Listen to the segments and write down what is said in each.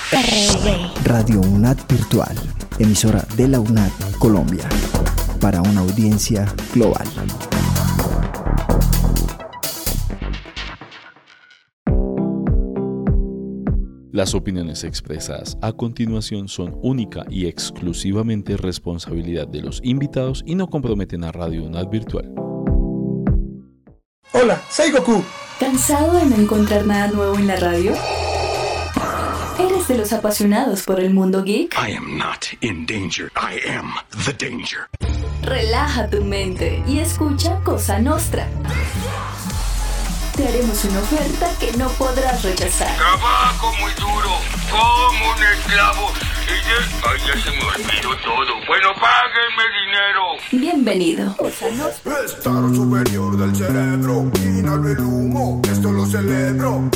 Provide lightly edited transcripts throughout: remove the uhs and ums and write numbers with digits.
Radio UNAD Virtual, emisora de la UNAD Colombia, para una audiencia global. Las opiniones expresadas a continuación son única y exclusivamente responsabilidad de los invitados y no comprometen a Radio UNAD Virtual. Hola, soy Goku. ¿Cansado de no encontrar nada nuevo en la radio? ¿Eres de los apasionados por el mundo geek? I am not in danger. I am the danger. Relaja tu mente y escucha Cosa Nostra. Te haremos una oferta que no podrás rechazar. Trabajo muy duro, como un esclavo. Ay, ya se me olvidó todo. Bueno, páguenme dinero. Bienvenido. Cosa Nostra. Estado superior del cerebro. Inhalo el humo, esto lo celebro.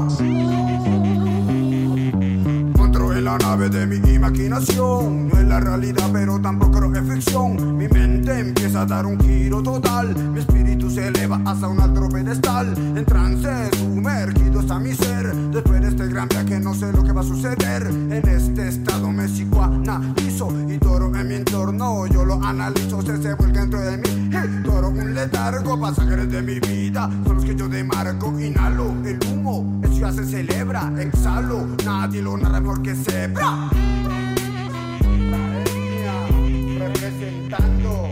En la nave de mi imaginación. No es la realidad, pero tampoco es ficción. Mi mente empieza a dar un giro total. Mi espíritu se eleva hasta un alto pedestal. En trance, sumergido está mi ser. Después de este gran viaje no sé lo que va a suceder. En este estado me psicoanalizo y toro en mi entorno. Yo lo analizo, se vuelve dentro de mí. Hey, toro un letargo, pasajeros de mi vida son los que yo demarco. Inhalo el humo, eso ya se celebra. Exhalo, nadie lo narra mejor que Zebra. Representando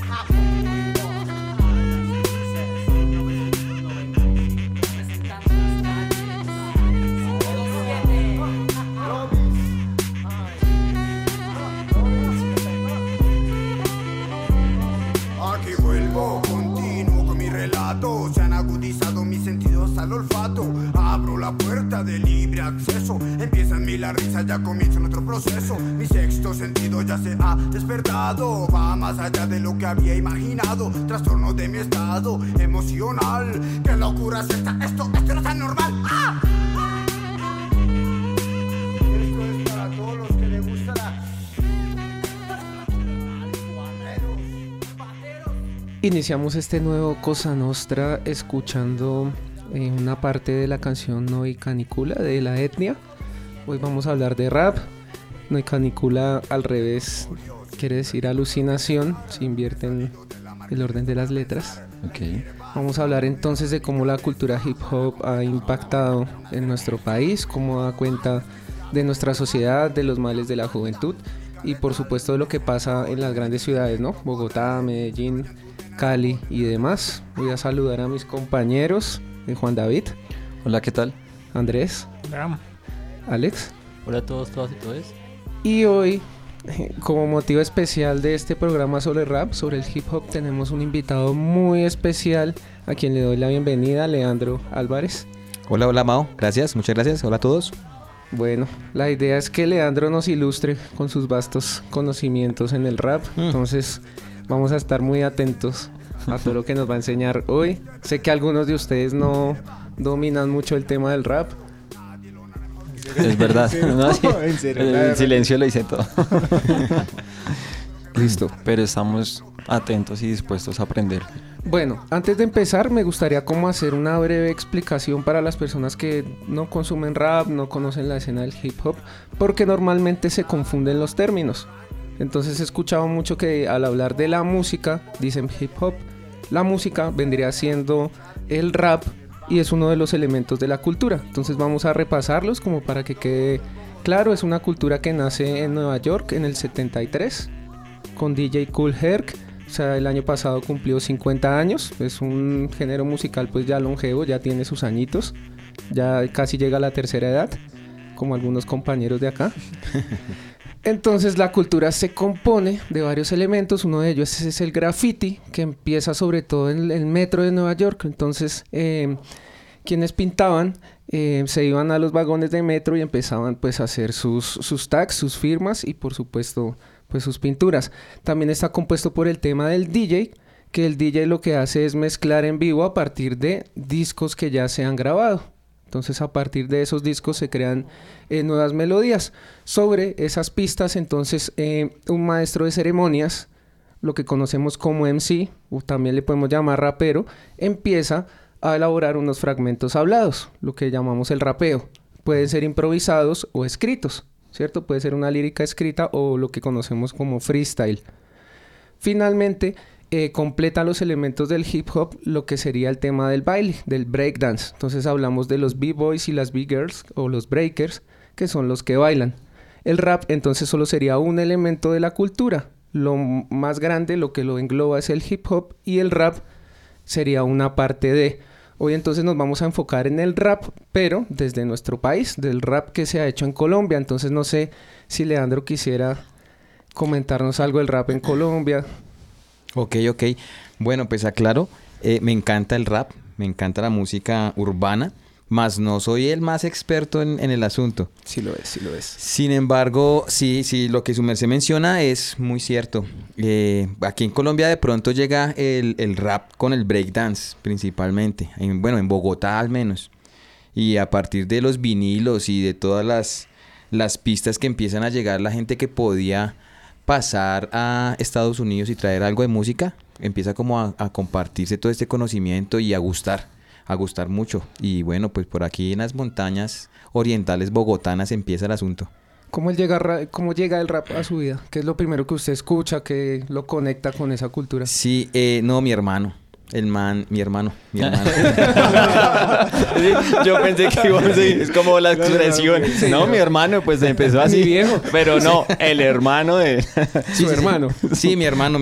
aquí vuelvo, continuo con mi relato. Se han agudizado mis sentidos al olfato. Abro la puerta de libre acceso. Empieza en mí la risa, ya comienza nuestro proceso. Mi sexto sentido ya se ha despertado. Va más allá de lo que había imaginado. Trastorno de mi estado emocional. ¿Qué locura es esta? Esto no es tan normal. ¡Ah! Esto es para todos los que les gusta la... Iniciamos este nuevo Cosa Nostra escuchando una parte de la canción Noi Canicula de La Etnia. Hoy vamos a hablar de rap. Noi Canicula al revés quiere decir alucinación, se invierte en el orden de las letras. Okay. Vamos a hablar entonces de cómo la cultura hip hop ha impactado en nuestro país, cómo da cuenta de nuestra sociedad, de los males de la juventud y por supuesto de lo que pasa en las grandes ciudades, ¿no? Bogotá, Medellín, Cali y demás. Voy a saludar a mis compañeros, Juan David. Hola, ¿qué tal? Andrés. Hola. Alex. Hola a todos, todas y todes. Y hoy, como motivo especial de este programa sobre rap, sobre el hip hop, tenemos un invitado muy especial a quien le doy la bienvenida, Leandro Álvarez. Hola, hola Mao, gracias, muchas gracias, hola a todos. Bueno, la idea es que Leandro nos ilustre con sus vastos conocimientos en el rap, entonces vamos a estar muy atentos a todo lo que nos va a enseñar hoy. Sé que algunos de ustedes no dominan mucho el tema del rap. Es verdad, no, sí. En serio, El silencio lo hice todo. Listo. Pero estamos atentos y dispuestos a aprender. Bueno, antes de empezar me gustaría como hacer una breve explicación para las personas que no consumen rap, no conocen la escena del hip hop, porque normalmente se confunden los términos. Entonces he escuchado mucho que al hablar de la música dicen hip hop. La música vendría siendo el rap y es uno de los elementos de la cultura. Entonces vamos a repasarlos como para que quede claro. Es una cultura que nace en Nueva York en el 73 con DJ Kool Herc. O sea, el año pasado cumplió 50 años. Es un género musical pues ya longevo, ya tiene sus añitos. Ya casi llega a la tercera edad, como algunos compañeros de acá. Entonces la cultura se compone de varios elementos. Uno de ellos es el graffiti, que empieza sobre todo en el metro de Nueva York. Entonces quienes pintaban se iban a los vagones de metro y empezaban pues a hacer sus tags, sus firmas y por supuesto pues sus pinturas. También está compuesto por el tema del DJ, que el DJ lo que hace es mezclar en vivo a partir de discos que ya se han grabado. Entonces a partir de esos discos se crean nuevas melodías. Sobre esas pistas entonces un maestro de ceremonias, lo que conocemos como MC, o también le podemos llamar rapero, empieza a elaborar unos fragmentos hablados, lo que llamamos el rapeo. pueden ser improvisados o escritos, ¿cierto? Puede ser una lírica escrita o lo que conocemos como freestyle. Finalmente, completa los elementos del hip hop lo que sería el tema del baile, del breakdance. Entonces hablamos de los b-boys y las b-girls o los breakers, que son los que bailan. El rap entonces solo sería un elemento de la cultura. Lo más grande, lo que lo engloba es el hip hop y el rap sería una parte de. Hoy entonces nos vamos a enfocar en el rap, pero desde nuestro país, del rap que se ha hecho en Colombia. Entonces no sé si Leandro quisiera comentarnos algo del rap en Colombia. Ok. Bueno, pues aclaro, me encanta el rap, me encanta la música urbana, mas no soy el más experto en el asunto. Sí lo es. Sin embargo, sí, lo que su merced menciona es muy cierto. Aquí en Colombia de pronto llega el rap con el breakdance principalmente, en Bogotá al menos. Y a partir de los vinilos y de todas las pistas que empiezan a llegar, la gente que podía pasar a Estados Unidos y traer algo de música, empieza como a compartirse todo este conocimiento y a gustar mucho. Y bueno, pues por aquí en las montañas orientales bogotanas empieza el asunto. ¿Cómo llega el rap a su vida? ¿Qué es lo primero que usted escucha que lo conecta con esa cultura? Sí, no, mi hermano. Mi hermano. Yo pensé que iba a decir, es como la expresión. No, mi hermano, pues empezó así. Mi viejo. Pero no, el hermano de... Su hermano. Sí, mi hermano.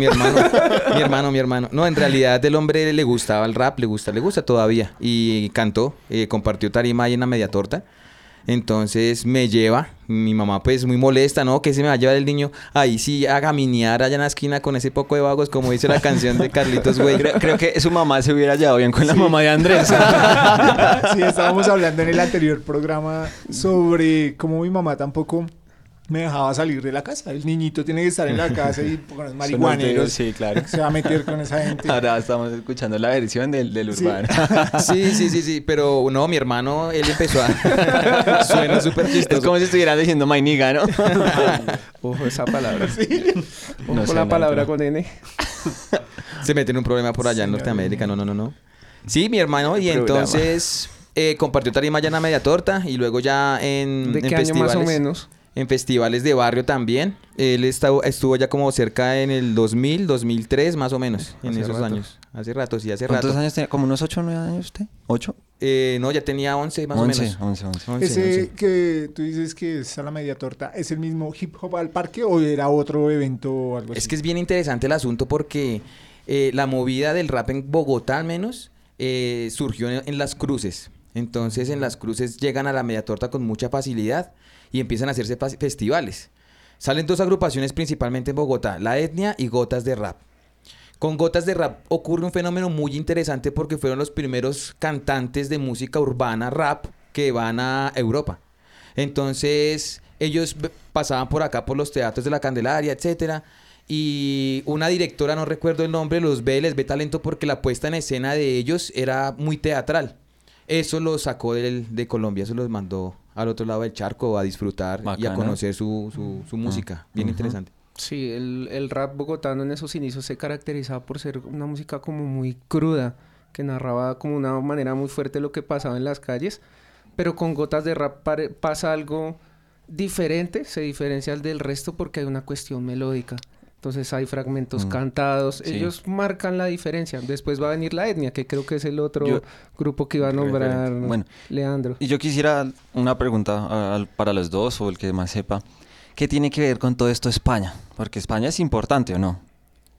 No, en realidad el hombre le gustaba el rap, le gusta todavía. Y cantó, compartió tarima ahí en la Media Torta. Entonces me lleva, mi mamá pues muy molesta, ¿no? Que se me va a llevar el niño ahí sí a gaminear allá en la esquina con ese poco de vagos, como dice la canción de Carlitos Güey. Creo que su mamá se hubiera llevado bien con la mamá de Andrés. Sí, estábamos hablando en el anterior programa sobre cómo mi mamá tampoco me dejaba salir de la casa. El niñito tiene que estar en la casa y con los marihuaneros. Sí, claro. Se va a meter con esa gente. Ahora estamos escuchando la versión del urbano. Sí. Pero no, mi hermano, él empezó a... Suena súper chistoso. Es como si estuvieran diciendo mainiga, ¿no? Ojo esa palabra. Sí. Ojo No con sé, la no, palabra pero... con N. Se mete en un problema por allá en Norteamérica. No. Sí, mi hermano, y Programa. entonces compartió tarima allá en la Media Torta y luego ya en ¿De qué año festivales. más o menos? En festivales de barrio también. Él estuvo ya como cerca en el 2000, 2003 más o menos. En Hace esos rato. años. Hace rato. ¿Cuántos años tenía? ¿Como unos 8 o 9 años usted? ¿8? No, ya tenía 11 más 11. o menos. 11. Ese que tú dices que es a la Media Torta, ¿es el mismo Hip Hop al Parque o era otro evento o algo así? Es que es bien interesante el asunto porque la movida del rap en Bogotá al menos surgió en las cruces. Entonces en las cruces llegan a la Media Torta con mucha facilidad y empiezan a hacerse festivales. Salen dos agrupaciones principalmente en Bogotá, La Etnia y Gotas de Rap. Con Gotas de Rap ocurre un fenómeno muy interesante porque fueron los primeros cantantes de música urbana rap que van a Europa. Entonces ellos pasaban por acá por los teatros de la Candelaria, etcétera, y una directora, no recuerdo el nombre, les ve talento porque la puesta en escena de ellos era muy teatral. Eso los sacó de Colombia, eso los mandó al otro lado del charco a disfrutar. Bacana. Y a conocer su música. Bien interesante. Sí, el rap bogotano en esos inicios se caracterizaba por ser una música como muy cruda, que narraba como una manera muy fuerte lo que pasaba en las calles, pero con Gotas de Rap pasa algo diferente, se diferencia del resto porque hay una cuestión melódica. Entonces hay fragmentos cantados. Sí. Ellos marcan la diferencia. Después va a venir La Etnia, que creo que es el otro grupo que iba a nombrar Leandro. Y yo quisiera una pregunta para los dos, o el que más sepa. ¿Qué tiene que ver con todo esto España? Porque España es importante, ¿o no?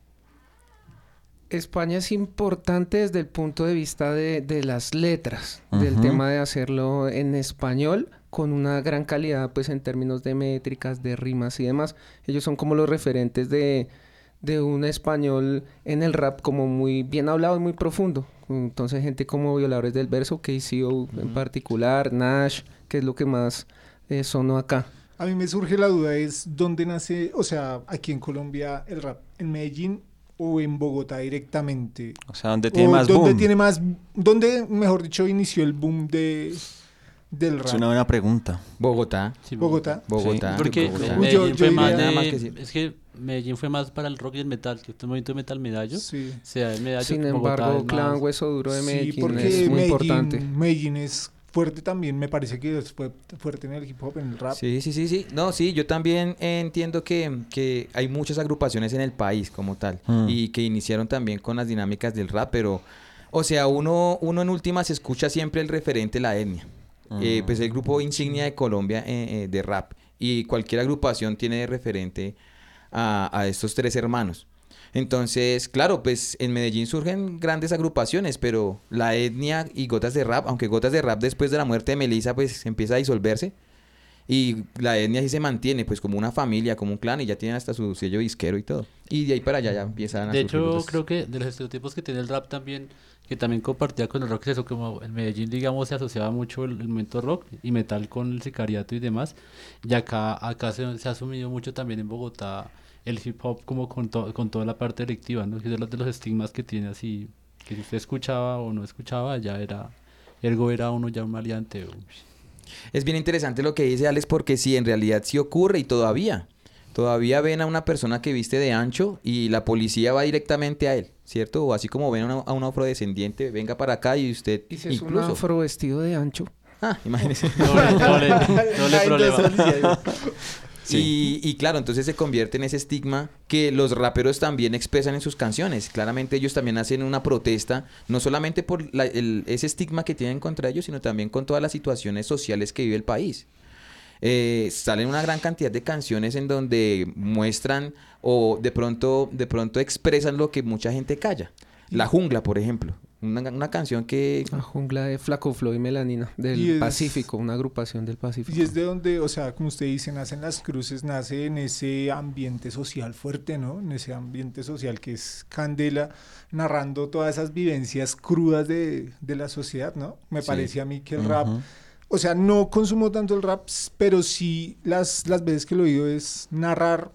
España es importante desde el punto de vista de las letras, del tema de hacerlo en español con una gran calidad pues en términos de métricas, de rimas y demás. Ellos son como los referentes de un español en el rap como muy bien hablado y muy profundo. Entonces gente como Violadores del Verso, KCO en particular, Nash, que es lo que más sonó acá. A mí me surge la duda, es dónde nace, o sea, aquí en Colombia el rap, ¿en Medellín o en Bogotá directamente? O sea, ¿dónde tiene más boom? ¿Dónde, mejor dicho, inició el boom del rap? Es una buena pregunta. Bogotá. Sí, Bogotá. Sí. Porque Bogotá. Medellín fue más es que Medellín fue más para el rock y el metal, que este movimiento de metal medallo. Sí. O sea, el medallo. Sin embargo, Clan Hueso Duro de Medellín porque es muy importante. Medellín es fuerte también, me parece que fue fuerte en el hip hop, en el rap. Sí. No, sí, yo también entiendo que hay muchas agrupaciones en el país como tal y que iniciaron también con las dinámicas del rap, pero, o sea, uno en últimas escucha siempre el referente, la etnia. Pues el grupo insignia de Colombia de rap, y cualquier agrupación tiene de referente a estos tres hermanos. Entonces, claro, pues en Medellín surgen grandes agrupaciones, pero la etnia y Gotas de Rap, aunque Gotas de Rap después de la muerte de Melissa pues empieza a disolverse, y la etnia sí se mantiene pues como una familia, como un clan, y ya tienen hasta su sello disquero y todo. Y de ahí para allá ya empiezan a De surgir hecho, los... creo que de los estereotipos que tiene el rap también, que también compartía con el rock, es eso, como en Medellín, digamos, se asociaba mucho el momento rock y metal con el sicariato y demás, y acá se ha asumido mucho también en Bogotá el hip hop como con toda la parte delictiva, ¿no? Que es de los estigmas que tiene así, que si usted escuchaba o no escuchaba, ya era, ergo era uno ya un maleante. Es bien interesante lo que dice Alex, porque sí, en realidad sí ocurre, y todavía ven a una persona que viste de ancho y la policía va directamente a él, ¿cierto? O así como ven a un afrodescendiente, venga para acá y usted ¿Y si es incluso... un afro vestido de ancho? Imagínese. Doble problema. Sí. Y claro, entonces se convierte en ese estigma que los raperos también expresan en sus canciones. Claramente ellos también hacen una protesta, no solamente por ese estigma que tienen contra ellos, sino también con todas las situaciones sociales que vive el país. Salen una gran cantidad de canciones en donde muestran o de pronto expresan lo que mucha gente calla. La Jungla, por ejemplo. Una canción que... La Jungla de Flaco Flow y Melanina, del Pacífico, una agrupación del Pacífico. Y es de donde, o sea, como usted dice, nacen las cruces, nace en ese ambiente social fuerte, ¿no? En ese ambiente social que es Candela, narrando todas esas vivencias crudas de la sociedad, ¿no? Me parece a mí que el rap... O sea, no consumo tanto el rap, pero sí las veces que lo he oído es narrar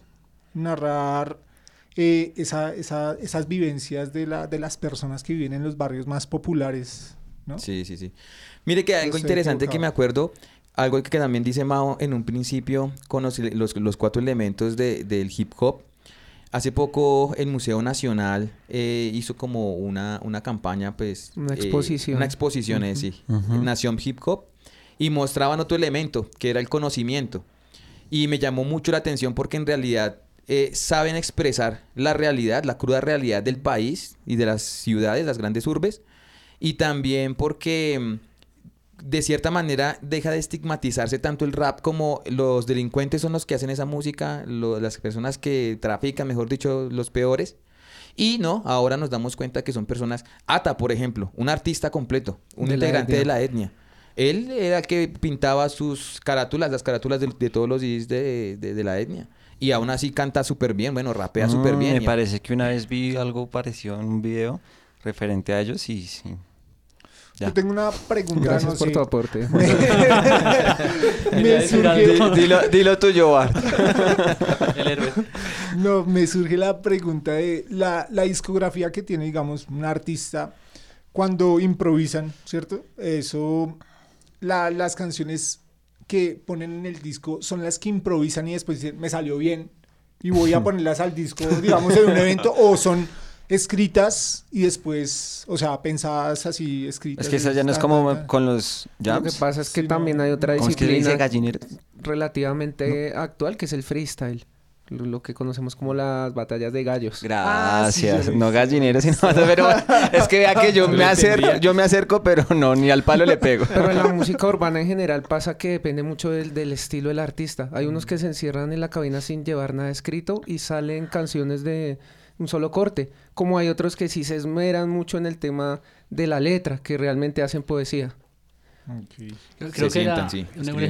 esas vivencias de las personas que viven en los barrios más populares, ¿no? Sí. Mire que algo interesante que me acuerdo, algo que también dice Mao en un principio con los 4 elementos del hip hop. Hace poco el Museo Nacional hizo como una campaña, pues... Una exposición. Sí. Nación Hip Hop. Y mostraban otro elemento, que era el conocimiento. Y me llamó mucho la atención porque en realidad saben expresar la realidad, la cruda realidad del país y de las ciudades, las grandes urbes. Y también porque de cierta manera deja de estigmatizarse tanto el rap como los delincuentes son los que hacen esa música, las personas que trafican, mejor dicho, los peores. Y no, ahora nos damos cuenta que son personas... Ata, por ejemplo, un artista completo, un integrante de la etnia. Él era el que pintaba sus carátulas, las carátulas de todos los CDs de la etnia. Y aún así canta súper bien, bueno, rapea súper bien. Me parece que una vez vi algo parecido en un video referente a ellos y sí. Ya. Yo tengo una pregunta. Gracias por tu aporte. Dilo tuyo, Bart. El héroe. No, me surge la pregunta de la discografía que tiene, digamos, un artista cuando improvisan, ¿cierto? Eso... las canciones que ponen en el disco son las que improvisan y después dicen, me salió bien y voy a ponerlas al disco, digamos, en un evento, o son escritas y después, o sea, pensadas así, escritas. Es que esa ya no es como con los jams. Lo que pasa es que también hay otra disciplina relativamente actual, que es el freestyle. Lo que conocemos como las batallas de gallos. Gracias. No gallineros, sino... Pero es que vea que yo me acerco, pero no, ni al palo le pego. Pero en la música urbana en general pasa que depende mucho del estilo del artista. Hay unos que se encierran en la cabina sin llevar nada escrito y salen canciones de un solo corte. Como hay otros que sí se esmeran mucho en el tema de la letra, que realmente hacen poesía. Okay. Creo que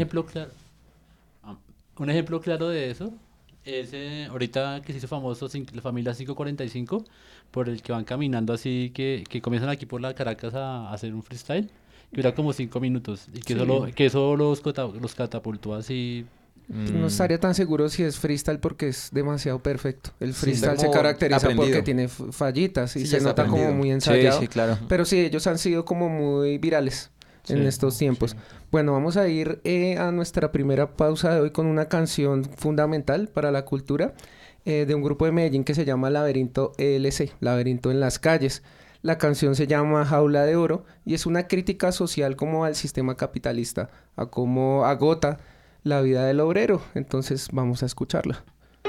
un ejemplo claro de eso es ahorita que se hizo famoso la familia 545, por el que van caminando así, que comienzan aquí por la Caracas a hacer un freestyle, que dura como 5 minutos, y que eso los catapultó así. No estaría tan seguro si es freestyle porque es demasiado perfecto. El freestyle se caracteriza porque tiene fallitas y se nota como muy ensayado. Sí, claro. Pero sí, ellos han sido como muy virales en estos tiempos. Sí. Bueno, vamos a ir a nuestra primera pausa de hoy con una canción fundamental para la cultura de un grupo de Medellín que se llama Laberinto ELC, Laberinto en las Calles. La canción se llama Jaula de Oro y es una crítica social como al sistema capitalista, a cómo agota la vida del obrero. Entonces vamos a escucharla.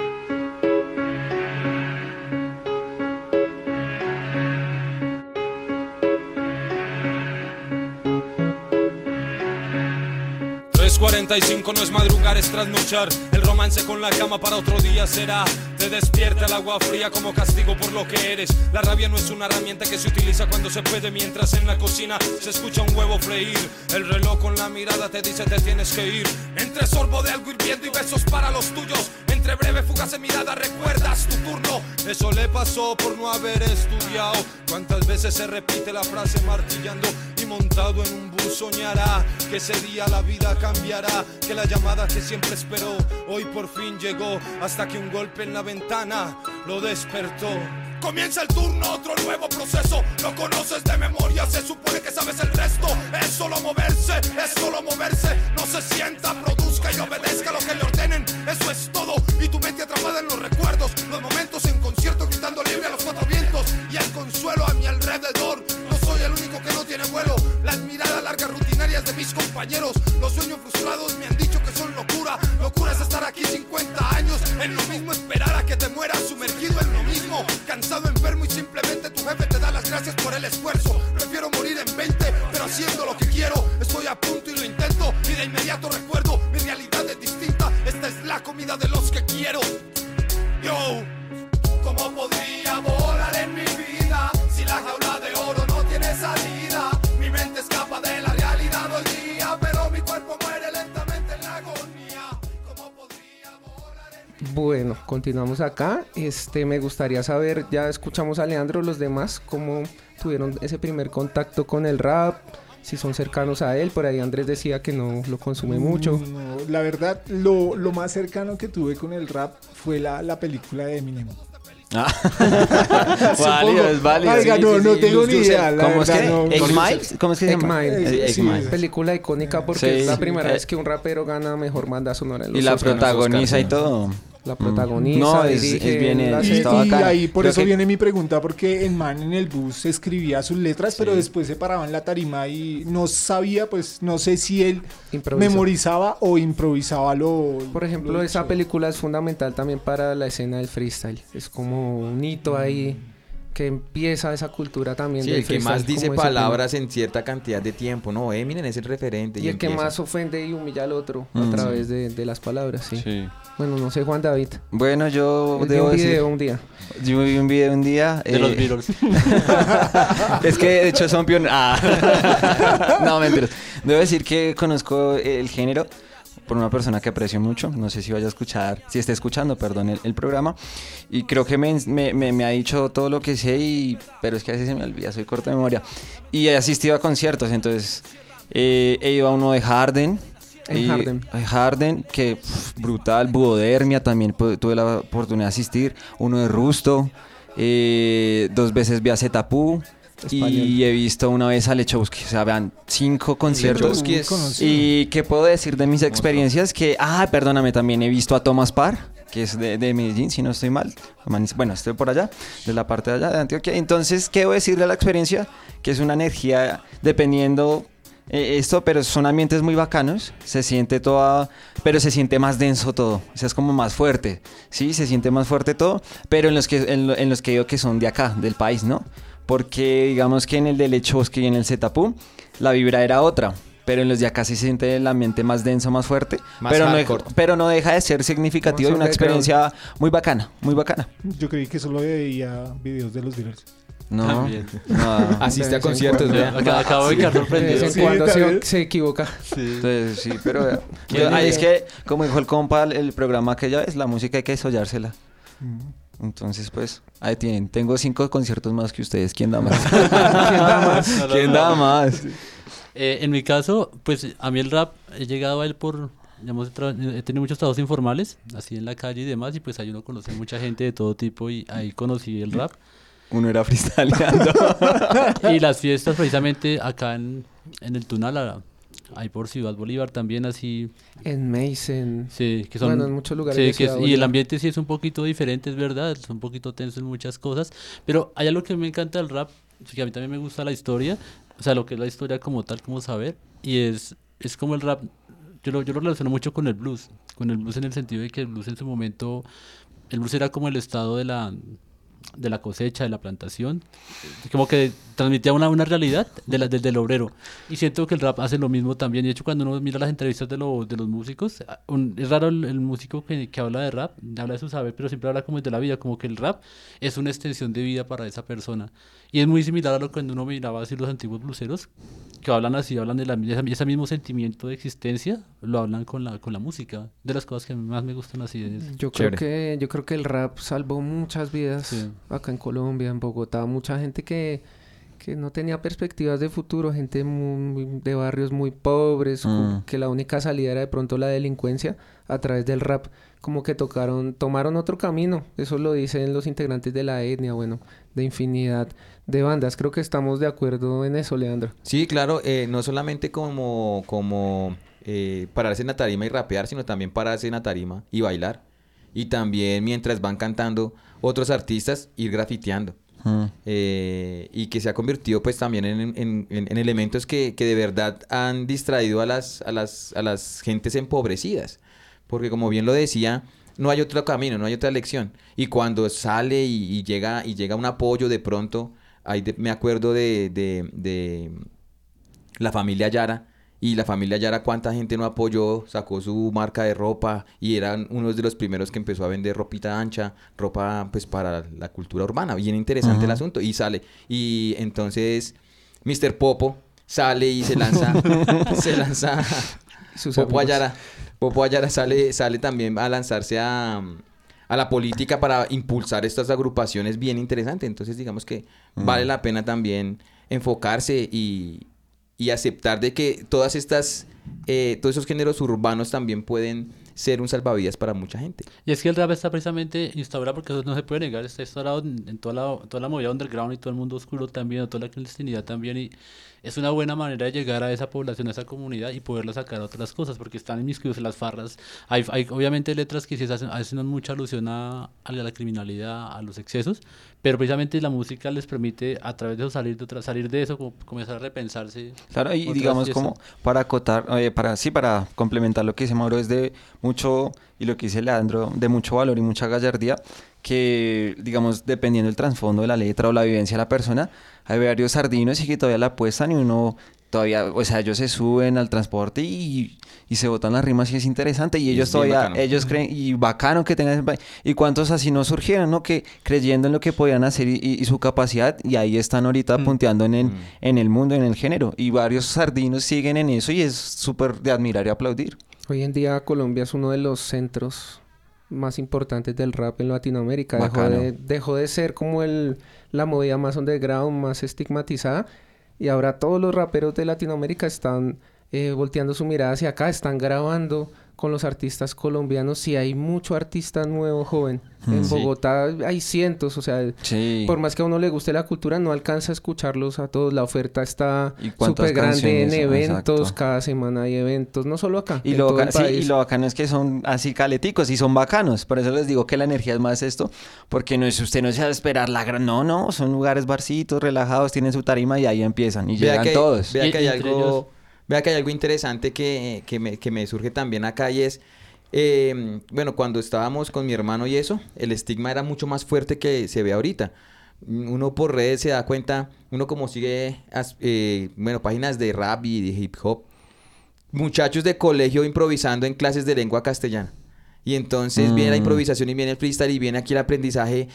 Es 45, no es madrugar, es trasnochar. El romance con la cama para otro día será. Te despierta el agua fría como castigo por lo que eres. La rabia no es una herramienta que se utiliza cuando se puede, mientras en la cocina se escucha un huevo freír. El reloj con la mirada te dice te tienes que ir. Entre sorbo de algo hirviendo y besos para los tuyos, entre breve fugaz mirada recuerdas tu turno. Eso le pasó por no haber estudiado. Cuántas veces se repite la frase martillando, y montado en un bus soñará que ese día la vida cambiará, que la llamada que siempre esperó hoy por fin llegó, hasta que un golpe en la ventana lo despertó. Comienza el turno, otro nuevo proceso. Lo conoces de memoria, se supone que sabes el resto. Es solo moverse, es solo moverse. No se sienta, produzca y obedezca lo que le ordenen. Eso es todo, y tu mente atrapada en los recuerdos. Los momentos en concierto gritando libre a los cuatro vientos. Y el consuelo a mi alrededor. No soy el único que no tiene vuelo. Las miradas largas rutinarias de mis compañeros. Los sueños frustrados me han dicho que son locura. Locura es estar aquí 50 años en lo mismo, esperar a que te mueras sumergido en lo mismo. Cansado, enfermo y simplemente tu jefe te da las gracias por el esfuerzo. Prefiero morir en 20, pero haciendo lo que quiero. Estoy a punto y lo intento, y de inmediato recuerdo mi realidad es distinta. Esta es la comida de los que quiero. Yo, ¿cómo podría volar en mi vida si la jaula de oro no tiene salida? Mi mente escapa de la realidad hoy día, pero mi cuerpo muere lentamente en la agonía. ¿Cómo podría volar en mi... Bueno, continuamos acá. Me gustaría saber, ya escuchamos a Leandro, los demás, cómo tuvieron ese primer contacto con el rap, si son cercanos a él. Por ahí Andrés decía que no lo consume mucho. No, la verdad, lo más cercano que tuve con el rap fue la película de Eminem. Válido, es válido. Oiga, no tengo ni idea. ¿Cómo es que? ¿Cómo es que se llama? Egg Película icónica porque es la primera vez que un rapero gana mejor banda sonora en los y la Oscars. protagoniza y todo. La protagoniza, no, dirige, y ahí por eso viene mi pregunta, porque el man en el bus escribía sus letras, pero después se paraba en la tarima y no sabía, pues no sé si él memorizaba o improvisaba Por ejemplo, esa película es fundamental también para la escena del freestyle. Es como un hito ahí que empieza esa cultura también sí, del el que freestyle, más dice palabras en cierta cantidad de tiempo, ¿no? Eminem es el referente. Y el que más ofende y humilla al otro a través de las palabras, sí. Bueno, no sé, Juan David. Bueno, yo debo decir... un día. Yo vi un video un día. De los Beatles. Es que de hecho son pioneros. No, mentiras. Debo decir que conozco el género por una persona que aprecio mucho. No sé si vaya a escuchar, si esté escuchando, perdón, el programa. Y creo que me ha dicho todo lo que sé, pero es que a veces se me olvida, soy corto de memoria. Y he asistido a conciertos, entonces he ido a uno de Harden. Harden, que brutal. Buodermia también tuve la oportunidad de asistir. Uno de Rusto. 2 veces vi a Zetapú. Y he visto una vez a Lechowski. O sea, vean, 5 conciertos. Y qué puedo decir de mis experiencias, que perdóname, también he visto a Thomas Parr, que es de Medellín, si no estoy mal. Bueno, estoy por allá, de la parte de allá de Antioquia. Entonces, ¿qué debo decir de la experiencia? Que es una energía dependiendo pero son ambientes muy bacanos, se siente pero se siente más denso todo, o sea, es como más fuerte, sí, se siente más fuerte todo, pero en los que digo que son de acá, del país, ¿no? Porque digamos que en el de Lechowski y en el Zetapú, la vibra era otra, pero en los de acá se siente el ambiente más denso, más fuerte, pero no deja de ser significativo y una experiencia muy bacana, muy bacana. Yo creí que solo veía videos de los Beatles. No, asiste a conciertos. Acabo de quedar sorprendido. De vez en cuando se equivoca. Entonces, sí, pero es que, como dijo el compa, el programa aquella vez, la música hay que desollársela. Entonces, pues, ahí tienen. Tengo 5 conciertos más que ustedes. ¿Quién da más? ¿Quién da más? En mi caso, pues, a mí el rap, he llegado a él por... he tenido muchos trabajos informales, así en la calle y demás, y pues ahí uno conoce mucha gente de todo tipo y ahí conocí el rap. Uno era freestyleando. Y las fiestas precisamente acá en el Tunal, ahí por Ciudad Bolívar también así. En Mason. Sí, que son... Bueno, en muchos lugares de Ciudad y el ambiente sí es un poquito diferente, es verdad, es un poquito tenso en muchas cosas, pero hay algo que me encanta del rap sí, que a mí también me gusta la historia, o sea, lo que es la historia como tal, como saber, y es como el rap, yo lo relaciono mucho con el blues en el sentido de que el blues en su momento, el blues era como el estado de la cosecha, de la plantación, como que transmitía una realidad del obrero. Y siento que el rap hace lo mismo también. Y de hecho, cuando uno mira las entrevistas de los músicos, es raro el músico que habla de rap, habla de su saber, pero siempre habla como de la vida, como que el rap es una extensión de vida para esa persona. Y es muy similar a lo que cuando uno miraba así los antiguos bluseros, que hablan así, hablan de ese mismo sentimiento de existencia, lo hablan con la música. De las cosas que más me gustan así. Yo creo que el rap salvó muchas vidas acá en Colombia, en Bogotá. Mucha gente que no tenía perspectivas de futuro, gente de barrios muy pobres, que la única salida era de pronto la delincuencia. A través del rap como que tomaron otro camino. Eso lo dicen los integrantes de La Etnia, bueno, de infinidad de bandas. Creo que estamos de acuerdo en eso, Leandro. Sí, claro, no solamente como pararse en la tarima y rapear, sino también pararse en la tarima y bailar. Y también mientras van cantando otros artistas, ir grafiteando. Y que se ha convertido pues también en elementos que de verdad han distraído a las gentes empobrecidas. Porque como bien lo decía, no hay otro camino, no hay otra elección. Y cuando sale y llega un apoyo de pronto, me acuerdo de la familia Yara. Y la familia Yara, cuánta gente no apoyó, sacó su marca de ropa y eran uno de los primeros que empezó a vender ropita ancha, ropa pues para la cultura urbana. Bien interesante el asunto. Y sale. Y entonces Mr. Popo sale y se lanza Popo Ayara sale también a lanzarse a la política para impulsar estas agrupaciones bien interesantes. Entonces digamos que vale la pena también enfocarse y aceptar de que todos esos géneros urbanos también pueden ser un salvavidas para mucha gente. Y es que el rap está precisamente instaurado, porque eso no se puede negar, está instaurado en toda la movida underground y todo el mundo oscuro también, toda la clandestinidad también, y es una buena manera de llegar a esa población, a esa comunidad y poderla sacar a otras cosas, porque están inmiscuidos en las farras. Hay obviamente letras que sí hacen mucha alusión a la criminalidad, a los excesos, pero precisamente la música les permite a través de eso salir de eso, como comenzar a repensarse. Claro, y digamos como para acotar, para complementar lo que dice Mauro, es de mucho, y lo que dice Leandro, de mucho valor y mucha gallardía, que digamos dependiendo del trasfondo de la letra o la vivencia de la persona, hay varios sardinos y que todavía la apuestan y uno todavía, o sea, ellos se suben al transporte y se botan las rimas y es interesante y ellos todavía, ellos creen, y bacano que tengan, y cuántos así no surgieron, ¿no? Que creyendo en lo que podían hacer y su capacidad, y ahí están ahorita punteando en el mundo, en el género, y varios sardinos siguen en eso y es súper de admirar y aplaudir. Hoy en día Colombia es uno de los centros más importantes del rap en Latinoamérica. Dejó de ser como la movida más underground, más estigmatizada, y ahora todos los raperos de Latinoamérica están volteando su mirada hacia acá, están grabando con los artistas colombianos y hay mucho artista nuevo, joven. En Bogotá hay cientos, o sea, por más que a uno le guste la cultura, no alcanza a escucharlos a todos. La oferta está súper grande en eventos, cada semana hay eventos, no solo acá, y lo bacano es que son así caleticos y son bacanos, por eso les digo que la energía es más esto, porque usted no se va a esperar la gran, no, son lugares, barcitos, relajados, tienen su tarima y ahí empiezan, y llegan todos. Vea que hay algo interesante que me surge también acá y es, bueno, cuando estábamos con mi hermano y eso, el estigma era mucho más fuerte que se ve ahorita. Uno por redes se da cuenta, uno como sigue, páginas de rap y de hip hop, muchachos de colegio improvisando en clases de lengua castellana. Y entonces viene la improvisación y viene el freestyle y viene aquí el aprendizaje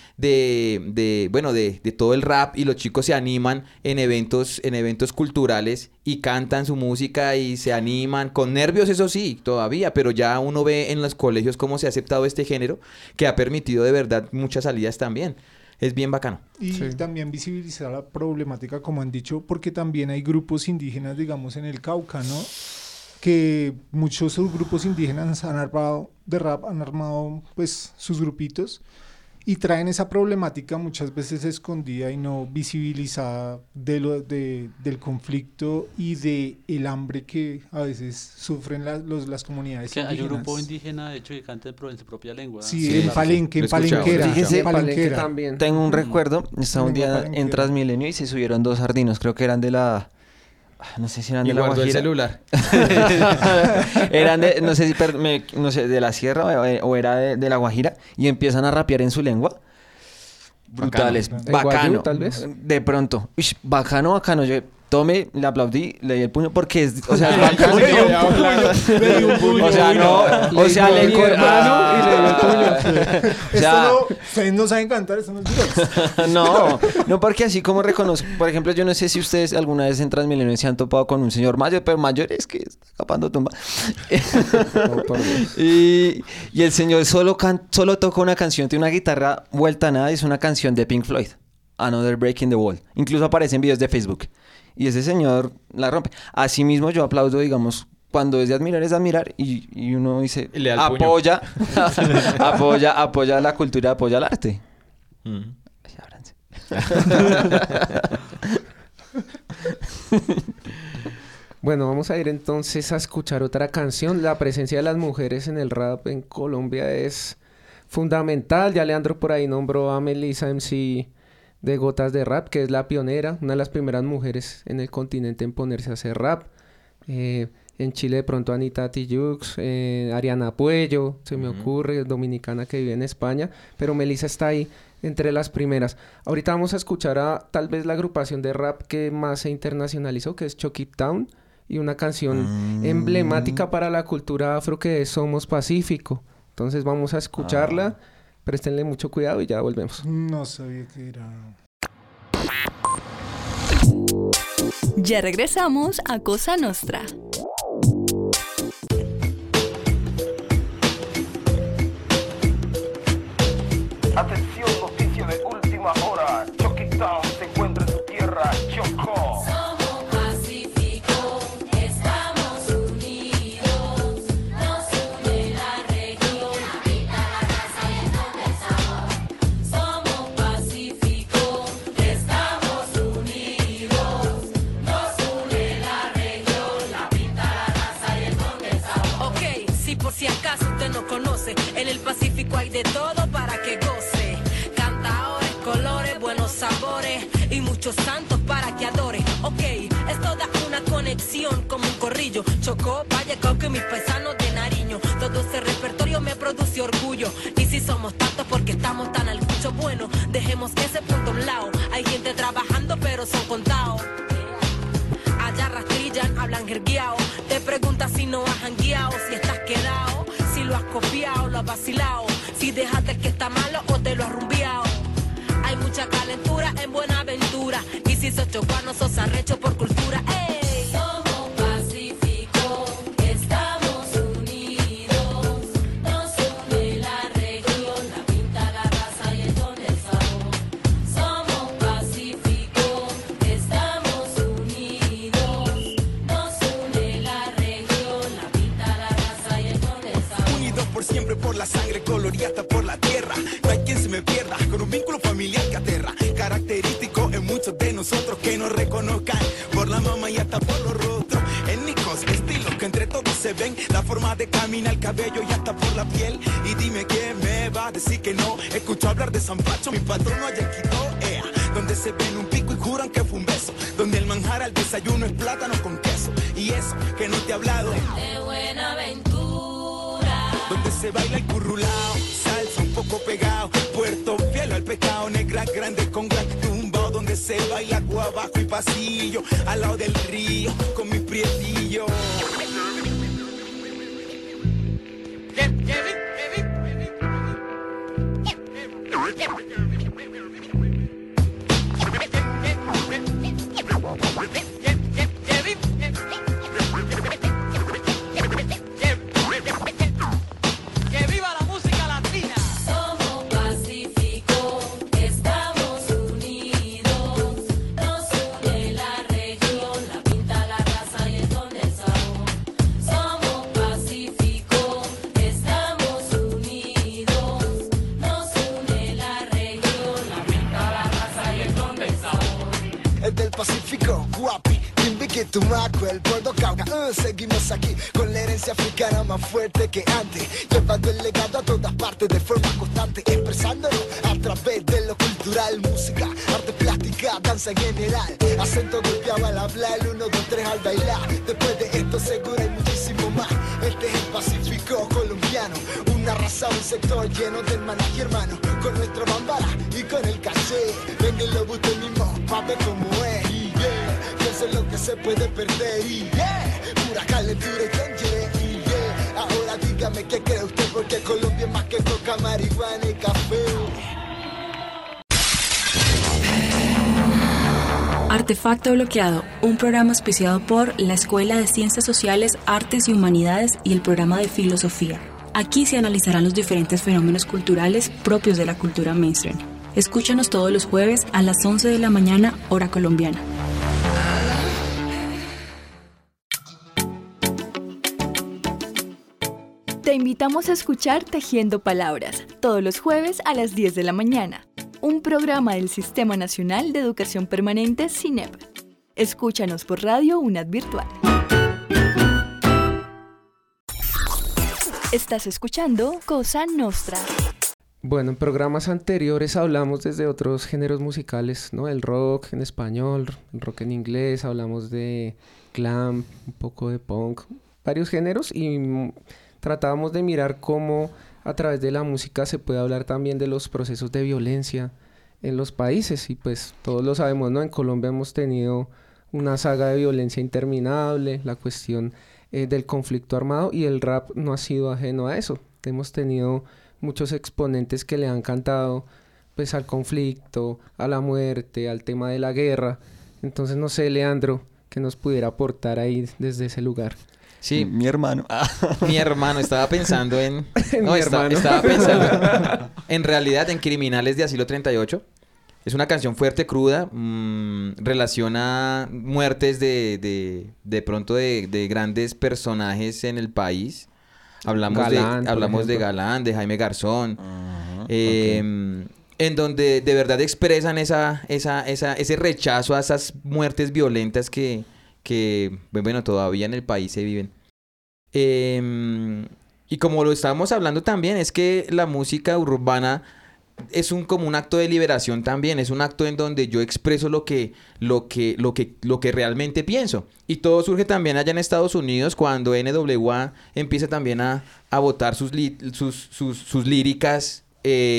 de todo el rap, y los chicos se animan en eventos culturales y cantan su música y se animan con nervios, eso sí, todavía, pero ya uno ve en los colegios cómo se ha aceptado este género, que ha permitido de verdad muchas salidas también. Es bien bacano. Y también visibilizar la problemática, como han dicho, porque también hay grupos indígenas, digamos, en el Cauca, ¿no? Que muchos grupos indígenas han armado pues sus grupitos y traen esa problemática muchas veces escondida y no visibilizada del conflicto y de el hambre que a veces sufren las comunidades que hay un indígenas. grupo indígena, de hecho, que canta en su propia lengua. Sí, en Palenquera. Fíjese, Palenquera también. Tengo un recuerdo, estaba un día en Transmilenio y se subieron 2 sardinos, creo que eran de la... No sé si eran de la guardó el Guajira. celular. Eran de, no sé, de la sierra o era de la Guajira y empiezan a rapear en su lengua. Brutales, bacano. Guayú, tal vez. De pronto, bacano. Yo le aplaudí, le di el puño porque es bacano. Le di hermano y le di el puño. Ustedes no saben cantar, eso no es Dios. No, porque así como reconozco, por ejemplo, yo no sé si ustedes alguna vez en Transmilenio se han topado con un señor mayor, pero mayor es que está capando tumba. Y el señor solo toca una canción, tiene una guitarra vuelta a nada, es una canción de Pink Floyd, Another Break in the Wall. Incluso aparece en videos de Facebook. Y ese señor la rompe. Asimismo, yo aplaudo, digamos, cuando es de admirar y uno dice, apoya la cultura, apoya el arte. Ay, ábranse. Bueno, vamos a ir entonces a escuchar otra canción. La presencia de las mujeres en el rap en Colombia es fundamental. Ya Leandro por ahí nombró a Melissa MC de Gotas de Rap, que es la pionera, una de las primeras mujeres en el continente en ponerse a hacer rap. En Chile de pronto Anita Tijoux, Ariana Puello, se me ocurre, dominicana que vive en España, pero Melissa está ahí entre las primeras. Ahorita vamos a escuchar a tal vez la agrupación de rap que más se internacionalizó, que es Chuck It Town, y una canción emblemática para la cultura afro que es Somos Pacífico. Entonces vamos a escucharla. Préstenle mucho cuidado y ya volvemos. No sabía que era... Ya regresamos a Cosa Nostra. Atención, noticia de última hora. Chuck It Town se encuentra en su tierra, Chocó. Somos pacíficos, estamos unidos. Nos une la región, la vida, la raza y el don del sabor. Somos pacíficos, estamos unidos. Nos une la región, la pinta, la raza y el don del sabor. Ok, si por si acaso usted no conoce, en el Pacífico hay de todo para que goce. Cantaores, colores, buenos sabores y muchos santos para que adore. Ok, es toda una conexión como un corrillo. Chocó, Valle, Cauca y mis paisanos de Nariño. Todo ese repertorio me produce orgullo. Y si somos tantos porque estamos tan al cucho, bueno, dejemos ese punto a un lado. Hay gente trabajando pero son contados. Allá rastrillan, hablan jergueado. Te preguntas si no has jangueado, si estás quedado, si lo has copiado, lo has vacilado, si dejaste el que está malo o te lo has rumbeado. Hay mucha calentura en Buenaventura. Y si sos chocuano, sos arrecho por cultura. ¡Ey! Somos pacíficos, estamos unidos. Nos une la región, la pinta, la raza y el don del sabor. Somos pacíficos, estamos unidos. Nos une la región, la pinta, la raza y el don del sabor. Unidos por siempre, por la sangre colorida por la tierra. No hay quien se me pierda, con un vínculo familiar que aterra. Característico en muchos de nosotros que nos reconozcan por la mama y hasta por los rostros. Étnicos, estilos que entre todos se ven. La forma de caminar, el cabello y hasta por la piel. Y dime quién me va a decir que no. Escucho hablar de San Pacho, mi patrono allá en Quito, donde se ven un pico y juran que fue un beso. Donde el manjar al desayuno es plátano con queso. Y eso que no te he hablado de Buenaventura, donde se baila el currulao, salsa un poco pegado, Puerto Fiel al pecado, negra grande con gran tumbao, donde se baila abajo y pasillo, al lado del río, con mi prietillo. estamos unidos. Nos une la que Tumaco, el Bordo Cauca. Seguimos aquí con la herencia africana más fuerte que antes, llevando el legado a todas partes de forma constante, expresándolo a través de lo cultural, música, arte plástica, danza en general, acento golpeado al hablar, el 1, 2, 3 al bailar. Después de esto seguro hay muchísimo más. Este es el Pacífico colombiano, una raza, un sector lleno de hermanas y hermanos, con nuestro bambara y con el caché. Venganlo usted mismo pa' ver cómo es. Y yeah, pienso en lo que se puede perder. Y yeah, pura calentura y danger. Y yeah, ahora dígame qué cree usted, porque Colombia es más que coca, marihuana y café. Artefacto Bloqueado, un programa auspiciado por la Escuela de Ciencias Sociales, Artes y Humanidades y el programa de Filosofía. Aquí se analizarán los diferentes fenómenos culturales propios de la cultura mainstream. Escúchanos todos los jueves a las 11 de la mañana, hora colombiana. Te invitamos a escuchar Tejiendo Palabras, todos los jueves a las 10 de la mañana. Un programa del Sistema Nacional de Educación Permanente, SINEP. Escúchanos por Radio UNAD Virtual. Estás escuchando Cosa Nostra. Bueno, en programas anteriores hablamos desde otros géneros musicales, ¿no? El rock en español, el rock en inglés, hablamos de glam, un poco de punk, varios géneros, y tratábamos de mirar cómo a través de la música se puede hablar también de los procesos de violencia en los países. Y pues todos lo sabemos, ¿no? En Colombia hemos tenido una saga de violencia interminable, la cuestión del conflicto armado, y el rap no ha sido ajeno a eso. Hemos tenido muchos exponentes que le han cantado pues al conflicto, a la muerte, al tema de la guerra. Entonces no sé, Leandro, que nos pudiera aportar ahí desde ese lugar. Sí, mi hermano. Mi hermano, estaba pensando en... No, estaba pensando en realidad en Criminales de Asilo 38. Es una canción fuerte, cruda, relaciona muertes de pronto de grandes personajes en el país. Hablamos de Galán, de Jaime Garzón, en donde de verdad expresan ese rechazo a esas muertes violentas que bueno, todavía en el país se viven. Y como lo estábamos hablando también, es que la música urbana es como un acto de liberación también, es un acto en donde yo expreso lo que realmente pienso. Y todo surge también allá en Estados Unidos, cuando NWA empieza también a botar sus líricas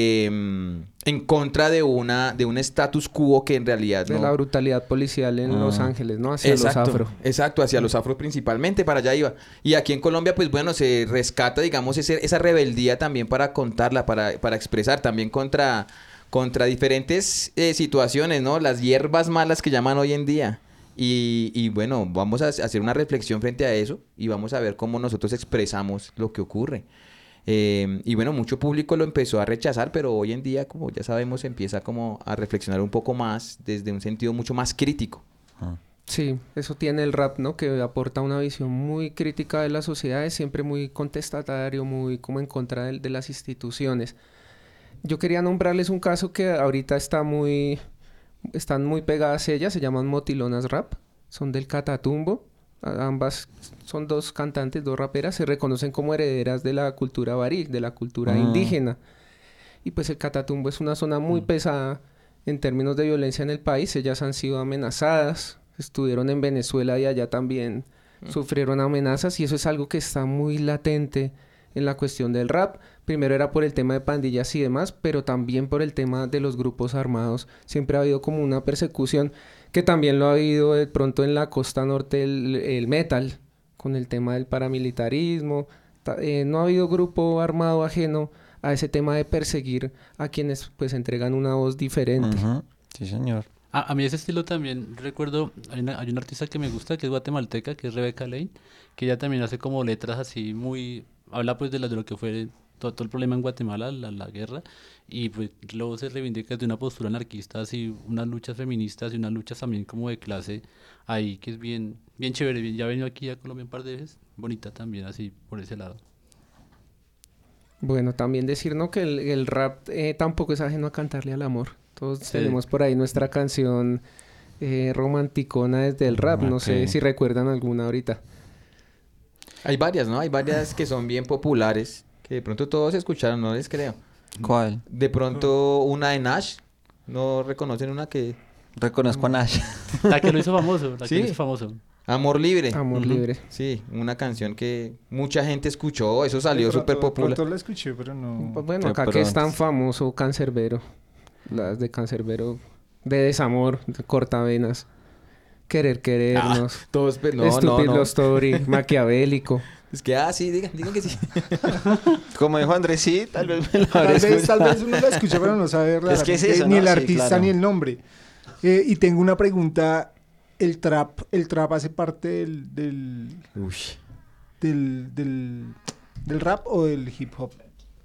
en contra de un status quo que en realidad de la brutalidad policial en Los Ángeles, ¿no? Hacia los afro. Exacto, hacia los afro principalmente, para allá iba. Y aquí en Colombia, pues bueno, se rescata, digamos, esa rebeldía también para contarla, para expresar también contra diferentes situaciones, ¿no? Las hierbas malas que llaman hoy en día. Y bueno, vamos a hacer una reflexión frente a eso y vamos a ver cómo nosotros expresamos lo que ocurre. Y bueno, mucho público lo empezó a rechazar, pero hoy en día, como ya sabemos, empieza como a reflexionar un poco más desde un sentido mucho más crítico. Sí, eso tiene el rap, ¿no? Que aporta una visión muy crítica de la sociedad, es siempre muy contestatario, muy como en contra de las instituciones. Yo quería nombrarles un caso que ahorita están muy pegadas ellas, se llaman Motilonas Rap, son del Catatumbo. Ambas son dos cantantes, dos raperas, se reconocen como herederas de la cultura barí, de la cultura indígena. Y pues el Catatumbo es una zona muy pesada en términos de violencia en el país. Ellas han sido amenazadas, estuvieron en Venezuela y allá también sufrieron amenazas, y eso es algo que está muy latente en la cuestión del rap. Primero era por el tema de pandillas y demás, pero también por el tema de los grupos armados. Siempre ha habido como una persecución, que también lo ha habido de pronto en la costa norte el metal, con el tema del paramilitarismo. No ha habido grupo armado ajeno a ese tema de perseguir a quienes pues entregan una voz diferente. Sí, señor. A mí ese estilo también, recuerdo, hay una artista que me gusta, que es guatemalteca, que es Rebeca Lane, que ella también hace como letras así muy... Habla pues de lo que fue todo el problema en Guatemala, la guerra, y pues luego se reivindica de una postura anarquista, así unas luchas feministas y unas luchas también como de clase ahí, que es bien chévere. Ya he venido aquí a Colombia un par de veces, bonita también así por ese lado. Bueno, también decir, ¿no? Que el rap tampoco es ajeno a cantarle al amor. Todos tenemos por ahí nuestra canción romanticona desde el rap. No sé Ok. si recuerdan alguna ahorita. Hay varias, ¿no? Hay varias que son bien populares, que de pronto todos escucharon, no les creo. ¿Cuál? De pronto una de Nash, ¿no reconocen una que...? Reconozco a Nash. La que lo hizo famoso, la ¿Sí? que lo hizo famoso. Amor Libre. Amor Libre. Sí, una canción que mucha gente escuchó, eso salió De súper pronto- popular. pronto la escuché, pero no... Pues bueno, De acá que es tan famoso Cancerbero. Las de Cancerbero. De Desamor, de Cortavenas. Querer querernos. Todos, no, Stupid no. Love Story. Maquiavélico. Es que, sí, digan que sí. Como dijo Andrés, sí, tal vez me lo habré Tal escuchado. vez uno la escucha, pero no sabe Es que es realmente eso, ni ¿no? el Sí, artista claro. ni el nombre. Y tengo una pregunta. ¿El trap hace parte del rap o del hip hop?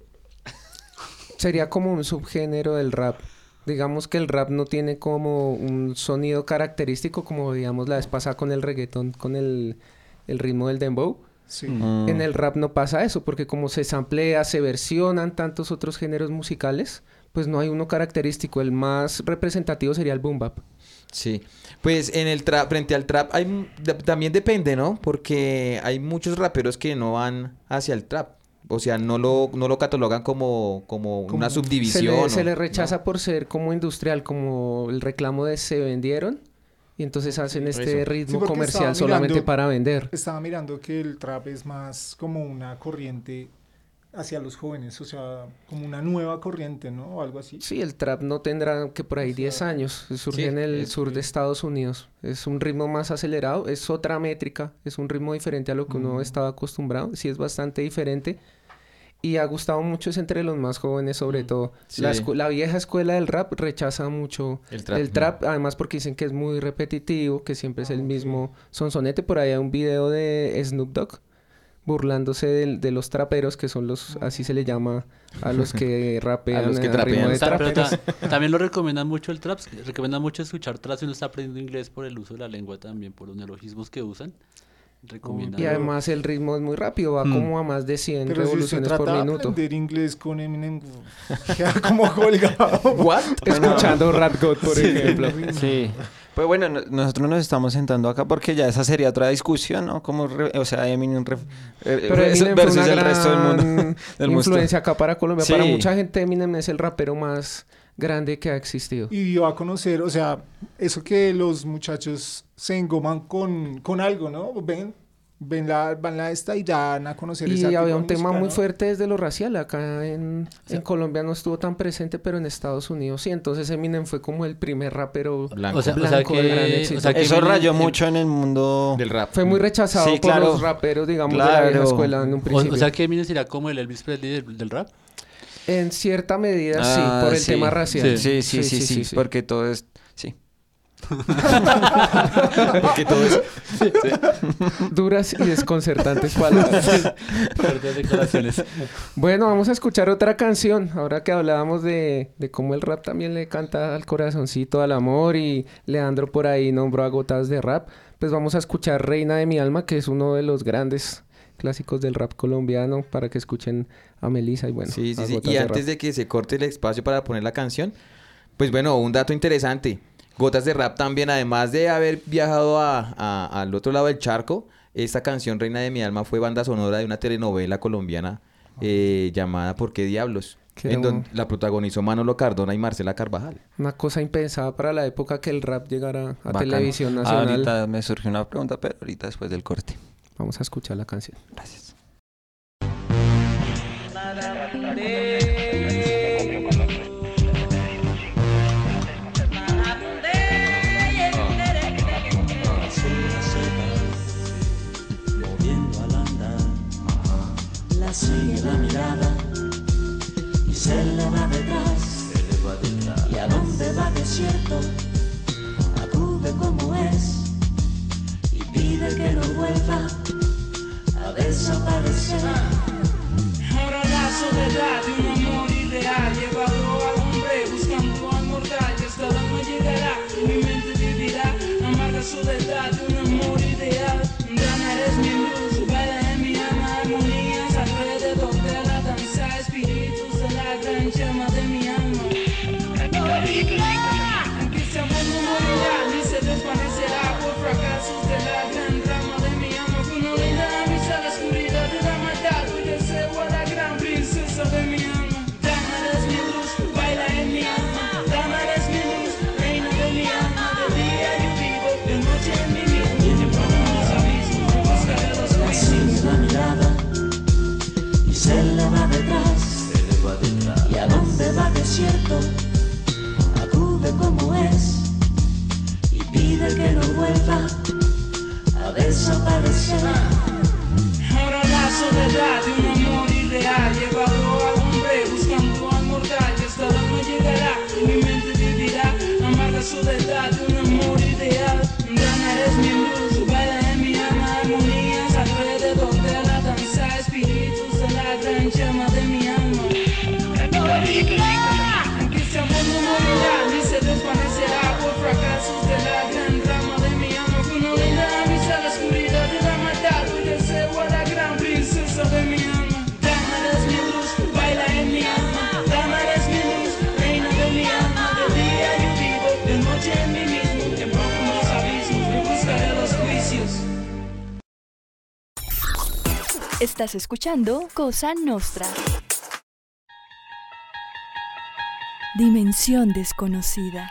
Sería como un subgénero del rap. Digamos que el rap no tiene como un sonido característico como veíamos la vez pasada con el reggaetón, con el ritmo del dembow. Sí. En el rap no pasa eso, porque como se samplea, se versionan tantos otros géneros musicales, pues no hay uno característico. El más representativo sería el boom bap. Sí, pues en el trap, frente al trap también depende, ¿no? Porque hay muchos raperos que no van hacia el trap. O sea, no lo catalogan como una subdivisión. Se le ¿no? rechaza por ser como industrial, como el reclamo de se vendieron, y entonces hacen este ritmo porque comercial estaba solamente mirando- para vender. Estaba mirando que el trap es más como una corriente hacia los jóvenes, o sea, como una nueva corriente, ¿no? O algo así. Sí, el trap no tendrá que por ahí 10 años. Surge Sí, en el es sur de Estados Unidos. Es un ritmo más acelerado, es otra métrica, es un ritmo diferente a lo que uno estaba acostumbrado. Sí, es bastante diferente. Y ha gustado mucho es entre los más jóvenes, sobre todo. Sí. La vieja escuela del rap rechaza mucho El el trap. trap, además porque dicen que es muy repetitivo, que siempre es el mismo sonsonete. Por ahí hay un video de Snoop Dogg burlándose de los traperos, que son los, así se le llama a los que rapean A los que al ritmo de Pero trap. también lo recomiendan mucho el trap. Recomiendan mucho escuchar trap si uno está aprendiendo inglés por el uso de la lengua también, por los neologismos que usan. Recomiendan. Y además el ritmo es muy rápido, va como a más de 100 Pero si usted revoluciones por trata de minuto. aprender inglés con Eminem, queda como colgado. ¿What? Escuchando Rap God, por Sí. ejemplo. Sí. Pues bueno, nosotros nos estamos sentando acá porque ya esa sería otra discusión, ¿no? Como, o sea, Eminem Pero Eminem fue versus una el resto del mundo. gran del mundo. influencia acá para Colombia. Sí. Para mucha gente Eminem es el rapero más grande que ha existido. Y dio a conocer, o sea, eso que los muchachos se engoman con algo, ¿no? Ven la esta y dan a conocer ese Y había tipo de un tema música, muy ¿no? fuerte desde lo racial. Acá en Colombia no estuvo tan presente, pero en Estados Unidos sí. Entonces Eminem fue como el primer rapero blanco, O sea de gran éxito. Eso rayó mucho en el mundo del rap. Fue muy rechazado Sí, por claro. los raperos, digamos, de la vieja escuela en un principio. O sea que Eminem sería como el Elvis Presley del rap. En cierta medida sí, Ah, por el sí. tema racial. Sí, porque todo es... Sí. Porque todo es... Duras y desconcertantes palabras. Fuertes declaraciones. Bueno, vamos a escuchar otra canción. Ahora que hablábamos de cómo el rap también le canta al corazoncito, al amor, y Leandro por ahí nombró a Gotas de Rap, pues vamos a escuchar Reina de mi alma, que es uno de los grandes clásicos del rap colombiano, para que escuchen a Melissa y bueno. Sí, a sí. Gotas Y de antes Rap. de que se corte el espacio para poner la canción, pues bueno, un dato interesante. Gotas de Rap también, además de haber viajado al otro lado del charco, esta canción Reina de mi alma fue banda sonora de una telenovela colombiana llamada ¿Por qué diablos? Qué En bueno. donde la protagonizó Manolo Cardona y Marcela Carvajal. Una cosa impensada para la época que el rap llegara a Bacano. televisión nacional. Ahorita me surgió una pregunta, pero ahorita después del corte. Vamos a escuchar la canción. Gracias. Moviendo al andar, la sigue la mirada y se le va detrás. Y a donde va desierto, acude como es y pide que no vuelva a desaparecer. Ahora la soledad de un amor ideal llevado al hombre buscando al mortal que esta vez no llegará, mi mente vivirá amarga soledad de un amor ideal. Dana eres mi luz, baila en mi alma armonías alrededor de la danza, espíritus de la gran llama de mi alma. Que ese amor no morirá ni se Estás escuchando Cosa Nostra. Dimensión desconocida.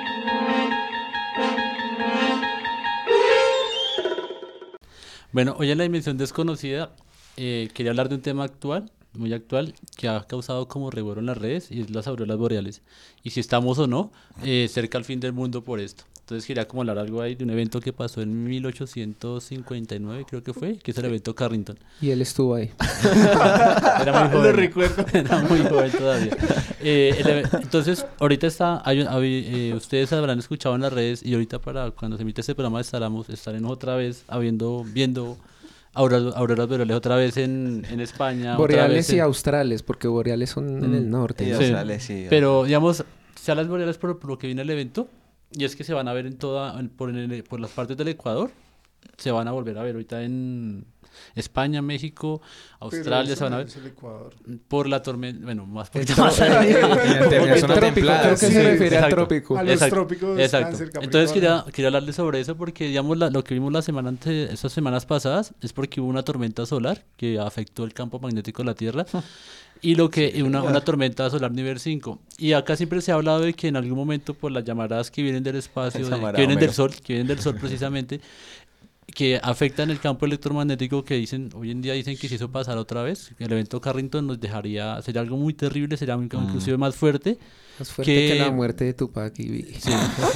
Bueno, hoy en la Dimensión Desconocida quería hablar de un tema actual, muy actual, que ha causado como revuelo en las redes, y es las auroras boreales. Y si estamos o no cerca al fin del mundo por esto. Entonces quería como hablar algo ahí de un evento que pasó en 1859, creo que fue, que es el evento Carrington. Y él estuvo ahí. Era muy joven. Lo recuerdo. Era muy joven todavía. Entonces, ahorita ustedes habrán escuchado en las redes, y ahorita para cuando se emite este programa estaremos otra vez viendo auroras boreales otra vez en España. Boreales y australes, porque boreales son en el norte. Y ¿no? australes, sí. Pero, digamos, se habla de boreales por lo que viene el evento, y es que se van a ver por las partes del Ecuador, se van a volver a ver ahorita en España, México, Australia, se van a ver el Ecuador. por la tormenta, bueno, más por Creo que se refiere al trópico. A los trópicos. Exacto. Cáncer, Entonces Capricornio. quería hablarles sobre eso porque, digamos, lo que vimos estas semanas pasadas es porque hubo una tormenta solar que afectó el campo magnético de la Tierra. Y una tormenta solar nivel 5. Y acá siempre se ha hablado de que en algún momento por las llamaradas que vienen del espacio, que vienen del sol precisamente, que afectan el campo electromagnético, que hoy en día dicen que si eso pasara otra vez, el evento Carrington sería algo muy terrible, sería inclusive más fuerte. Más fuerte que la muerte de Tupac y Biggie. Sí.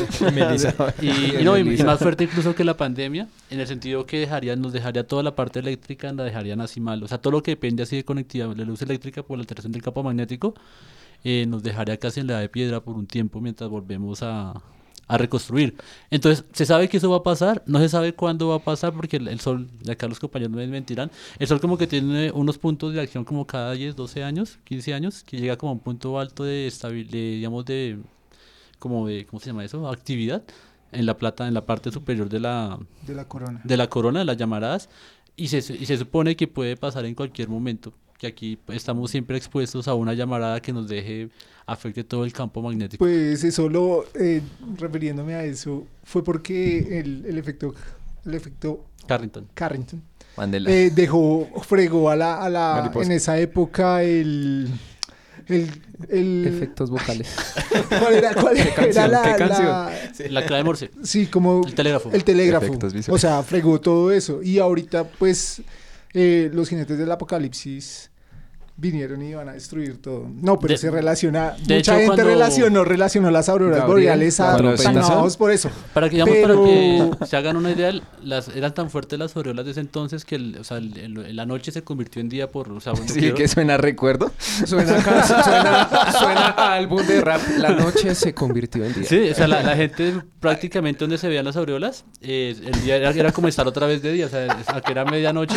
y más fuerte incluso que la pandemia, en el sentido que nos dejaría toda la parte eléctrica, la dejarían así mal. O sea, todo lo que depende así de conectividad, de luz eléctrica por la alteración del campo magnético, nos dejaría casi en la edad de piedra por un tiempo mientras volvemos a reconstruir. Entonces, se sabe que eso va a pasar, no se sabe cuándo va a pasar porque el sol, de acá los compañeros me mentirán, el sol como que tiene unos puntos de acción como cada 10, 12 años, 15 años, que llega como a un punto alto de ¿cómo se llama eso? Actividad en la parte superior de la corona. De la corona, de las llamaradas, y se supone que puede pasar en cualquier momento, que aquí estamos siempre expuestos a una llamarada que nos afecte todo el campo magnético. Pues eso refiriéndome a eso, fue porque el efecto Carrington Mandela. fregó a la en esa época el efectos vocales. ¿Cuál era ¿Qué canción? La clave Morse. Sí, como el telégrafo. O sea, fregó todo eso. Y ahorita, pues, los jinetes del apocalipsis vinieron y iban a destruir todo. No, pero se relaciona. Mucha gente relacionó las auroras boreales a por eso. Para que se hagan una idea, eran tan fuertes las auroras de ese entonces que la noche se convirtió en día por. Que suena a recuerdo. Suena a álbum de rap. La noche se convirtió en día. Sí, o sea, la gente prácticamente donde se veían las aureolas, el día era como estar otra vez de día, o sea, que era medianoche.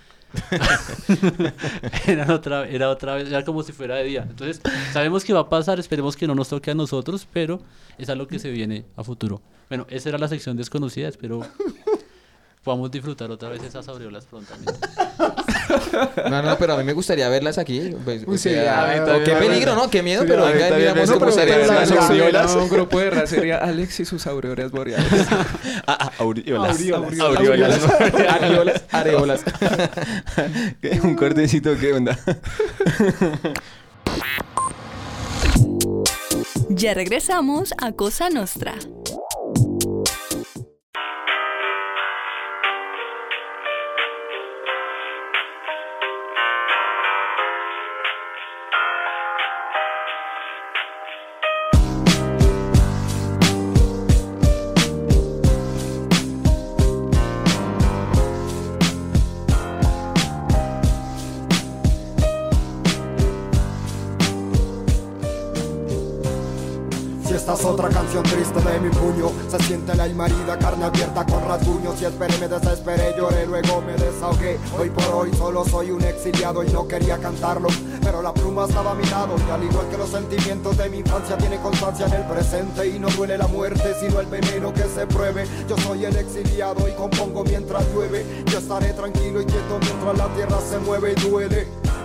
era otra vez, era como si fuera de día. Entonces sabemos que va a pasar, esperemos que no nos toque a nosotros, pero es algo que se viene a futuro. Bueno, esa era la sección desconocida, espero podamos disfrutar otra vez esas aureolas prontamente. No, pero a mí me gustaría verlas aquí. Pues, qué peligro, ¿no? Qué miedo, pero venga, miramos cómo sería ver las aureolas. Un grupo de raza sería Alex y sus aureolas boreales. Areolas. Un cortecito, ¿qué onda? Ya regresamos a Cosa Nostra. Esta es otra canción triste de mi puño. Se siente la herida, carne abierta con rasguños. Y esperé, me desesperé, lloré, luego me desahogué. Hoy por hoy solo soy un exiliado y no quería cantarlo, pero la pluma estaba a mi lado. Y al igual que los sentimientos de mi infancia, tiene constancia en el presente. Y no duele la muerte, sino el veneno que se pruebe. Yo soy el exiliado y compongo mientras llueve. Yo estaré tranquilo y quieto mientras la tierra se mueve y duele.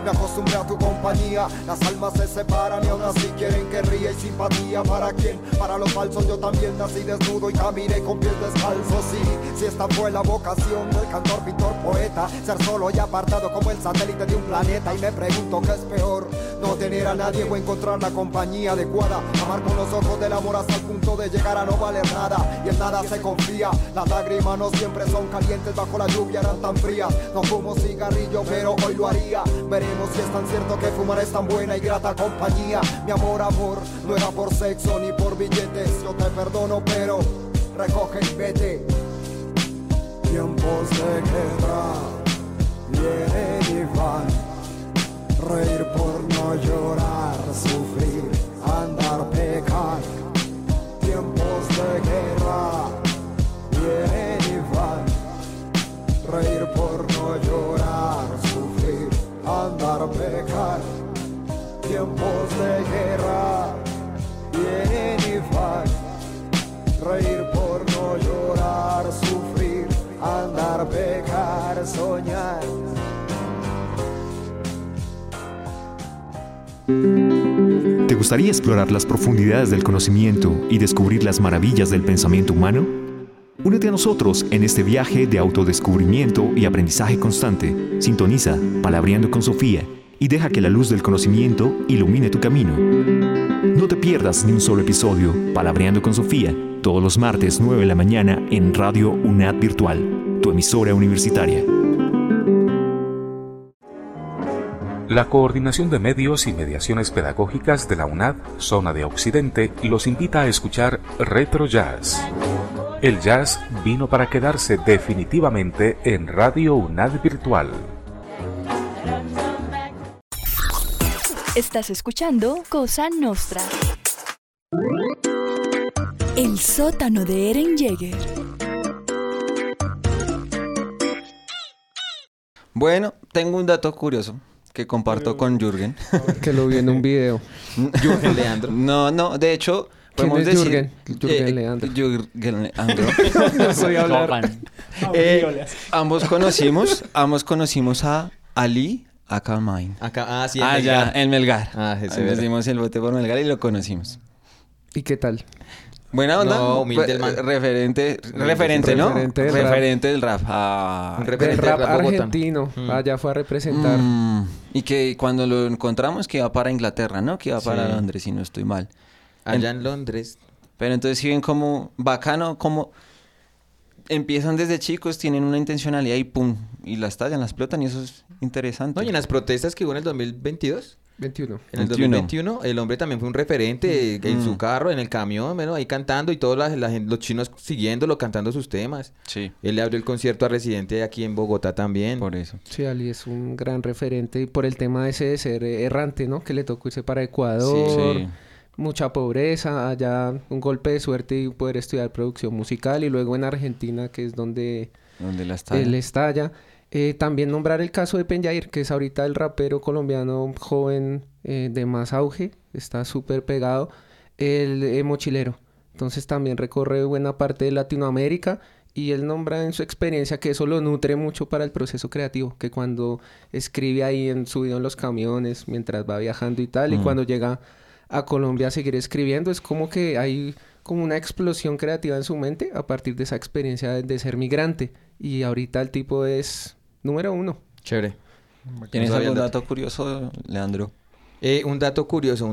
Me acostumbré a tu compañía. Las almas se separan y aún así quieren que ría. Y simpatía para quién, para los falsos. Yo también nací desnudo y caminé con pies descalzos. Sí, si esta fue la vocación del cantor, pintor, poeta, ser solo y apartado como el satélite de un planeta. Y me pregunto qué es peor, no tener a nadie o encontrar la compañía adecuada. Amar con los ojos del amor hasta el punto de llegar a no valer nada. Y en nada se confía, las lágrimas no siempre son calientes, bajo la lluvia eran tan frías. No fumo cigarrillo pero hoy lo haría. Veremos si es tan cierto que fumar es tan buena y grata compañía. Mi amor, no era por sexo ni por billetes. Yo te perdono pero recoge y vete. Tiempos de guerra vienen y van. Reír por no llorar, sufrir, andar, pecar. Tiempos de guerra vienen y van. Reír por no llorar, sufrir, andar, pecar. Tiempos de guerra vienen y van. Reír por no llorar, sufrir, andar, pecar, soñar. ¿Te gustaría explorar las profundidades del conocimiento y descubrir las maravillas del pensamiento humano? Únete a nosotros en este viaje de autodescubrimiento y aprendizaje constante. Sintoniza Palabreando con Sofía y deja que la luz del conocimiento ilumine tu camino. No te pierdas ni un solo episodio. Palabreando con Sofía, todos los martes 9 de la mañana en Radio UNAD Virtual, tu emisora universitaria. La Coordinación de Medios y Mediaciones Pedagógicas de la UNAD, Zona de Occidente, los invita a escuchar Retro Jazz. El jazz vino para quedarse definitivamente en Radio UNAD Virtual. Estás escuchando Cosa Nostra. El sótano de Eren Jaeger. Bueno, tengo un dato curioso que comparto con Jürgen. Que lo vi en un video. Jürgen Leandro. No, de hecho, ¿quién podemos es decir... Jürgen Leandro. Jürgen Leandro. No soy hablar. Ambos conocimos a Ali Akamain. Sí, en Melgar. Ya, en Melgar. Ese Nos dimos el bote por Melgar y lo conocimos. ¿Y qué tal? Buena onda. No, humilde el man. Referente, ¿no? Referente del rap. Un referente del rap de Bogotá. argentino. Allá fue a representar. Y que cuando lo encontramos que iba para Inglaterra, ¿no? Que iba para Londres, si no estoy mal. Allá en Londres. Pero entonces sí ven como bacano, como empiezan desde chicos, tienen una intencionalidad y pum, y la estallan, la explotan y eso es interesante. No, y en las protestas que hubo en el 2022. 21. En el 2021 el hombre también fue un referente en su carro, en el camión, bueno, ahí cantando y todos los chinos siguiéndolo, cantando sus temas. Sí. Él le abrió el concierto a Residente aquí en Bogotá también. Por eso. Sí, Ali es un gran referente y por el tema ese de ser errante, ¿no? Que le tocó irse para Ecuador. Sí. Mucha pobreza, allá un golpe de suerte y poder estudiar producción musical y luego en Argentina, que es donde la estalla. él estalla. También nombrar el caso de Penjair, que es ahorita el rapero colombiano joven de más auge, está súper pegado, el mochilero. Entonces también recorre buena parte de Latinoamérica y él nombra en su experiencia que eso lo nutre mucho para el proceso creativo, que cuando escribe ahí subido en los camiones, mientras va viajando y tal, y cuando llega a Colombia a seguir escribiendo, es como que hay como una explosión creativa en su mente a partir de esa experiencia de ser migrante. Y ahorita el tipo es número 1. Chévere. ¿Tienes algún dato curioso, Leandro? Un dato curioso.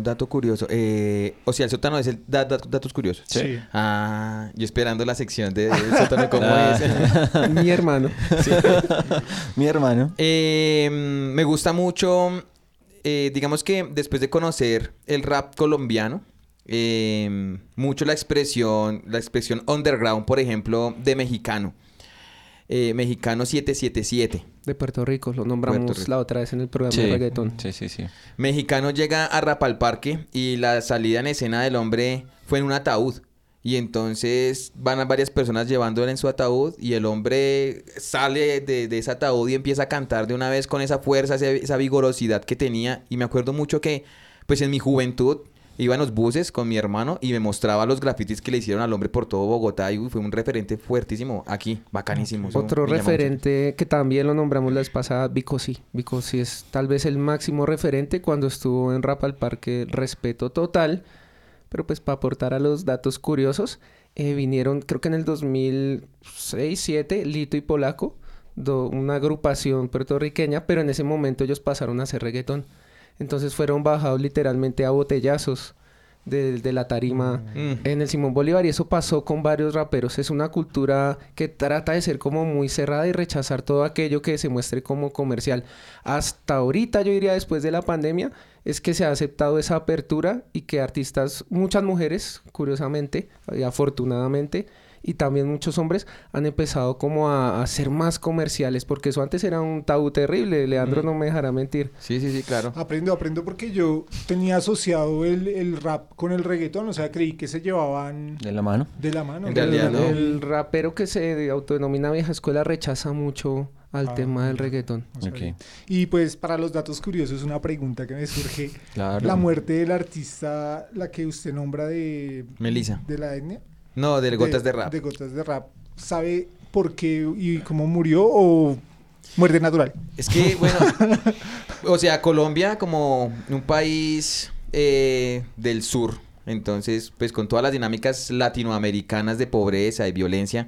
O sea, el sótano es el datos curiosos. Sí. Yo esperando la sección del sótano cómo es. Mi hermano. Sí. Mi hermano. Me gusta mucho... digamos que después de conocer el rap colombiano, mucho la expresión underground, por ejemplo, de Mexicano. Mexicano 777. De Puerto Rico, lo nombramos la otra vez en el programa de reggaetón. Sí. Mexicano llega a Rap al Parque y la salida en escena del hombre fue en un ataúd. Y entonces van a varias personas llevándole en su ataúd y el hombre sale de ese ataúd y empieza a cantar de una vez con esa fuerza, esa vigorosidad que tenía. Y me acuerdo mucho que, pues en mi juventud, Iba en los buses con mi hermano y me mostraba los grafitis que le hicieron al hombre por todo Bogotá y fue un referente fuertísimo aquí, bacanísimo. Eso Otro me llamó referente que también lo nombramos la vez pasada, Vico Sí. Vico Sí es tal vez el máximo referente. Cuando estuvo en Rap al Parque, respeto total. Pero pues para aportar a los datos curiosos, vinieron creo que en el 2006-2007 Lito y Polaco, una agrupación puertorriqueña, pero en ese momento ellos pasaron a hacer reggaetón. Entonces fueron bajados literalmente a botellazos de la tarima en el Simón Bolívar, y eso pasó con varios raperos. Es una cultura que trata de ser como muy cerrada y rechazar todo aquello que se muestre como comercial. Hasta ahorita, yo diría después de la pandemia, es que se ha aceptado esa apertura y que artistas, muchas mujeres, curiosamente y afortunadamente, y también muchos hombres han empezado como a ser más comerciales, porque eso antes era un tabú terrible. Leandro no me dejará mentir. Sí, claro. Aprendo porque yo tenía asociado el rap con el reggaetón, o sea, creí que se llevaban... ¿De la mano? De la mano. En realidad no. El rapero que se autodenomina vieja escuela rechaza mucho al tema del reggaetón. Okay. Y pues para los datos curiosos, una pregunta que me surge. Claro. La muerte del artista, la que usted nombra de... Melissa. ¿De la etnia? No, de Gotas de Rap. De Gotas de Rap. ¿Sabe por qué y cómo murió o muerte natural? Es que, bueno, o sea, Colombia como un país del sur, entonces, pues con todas las dinámicas latinoamericanas de pobreza y violencia,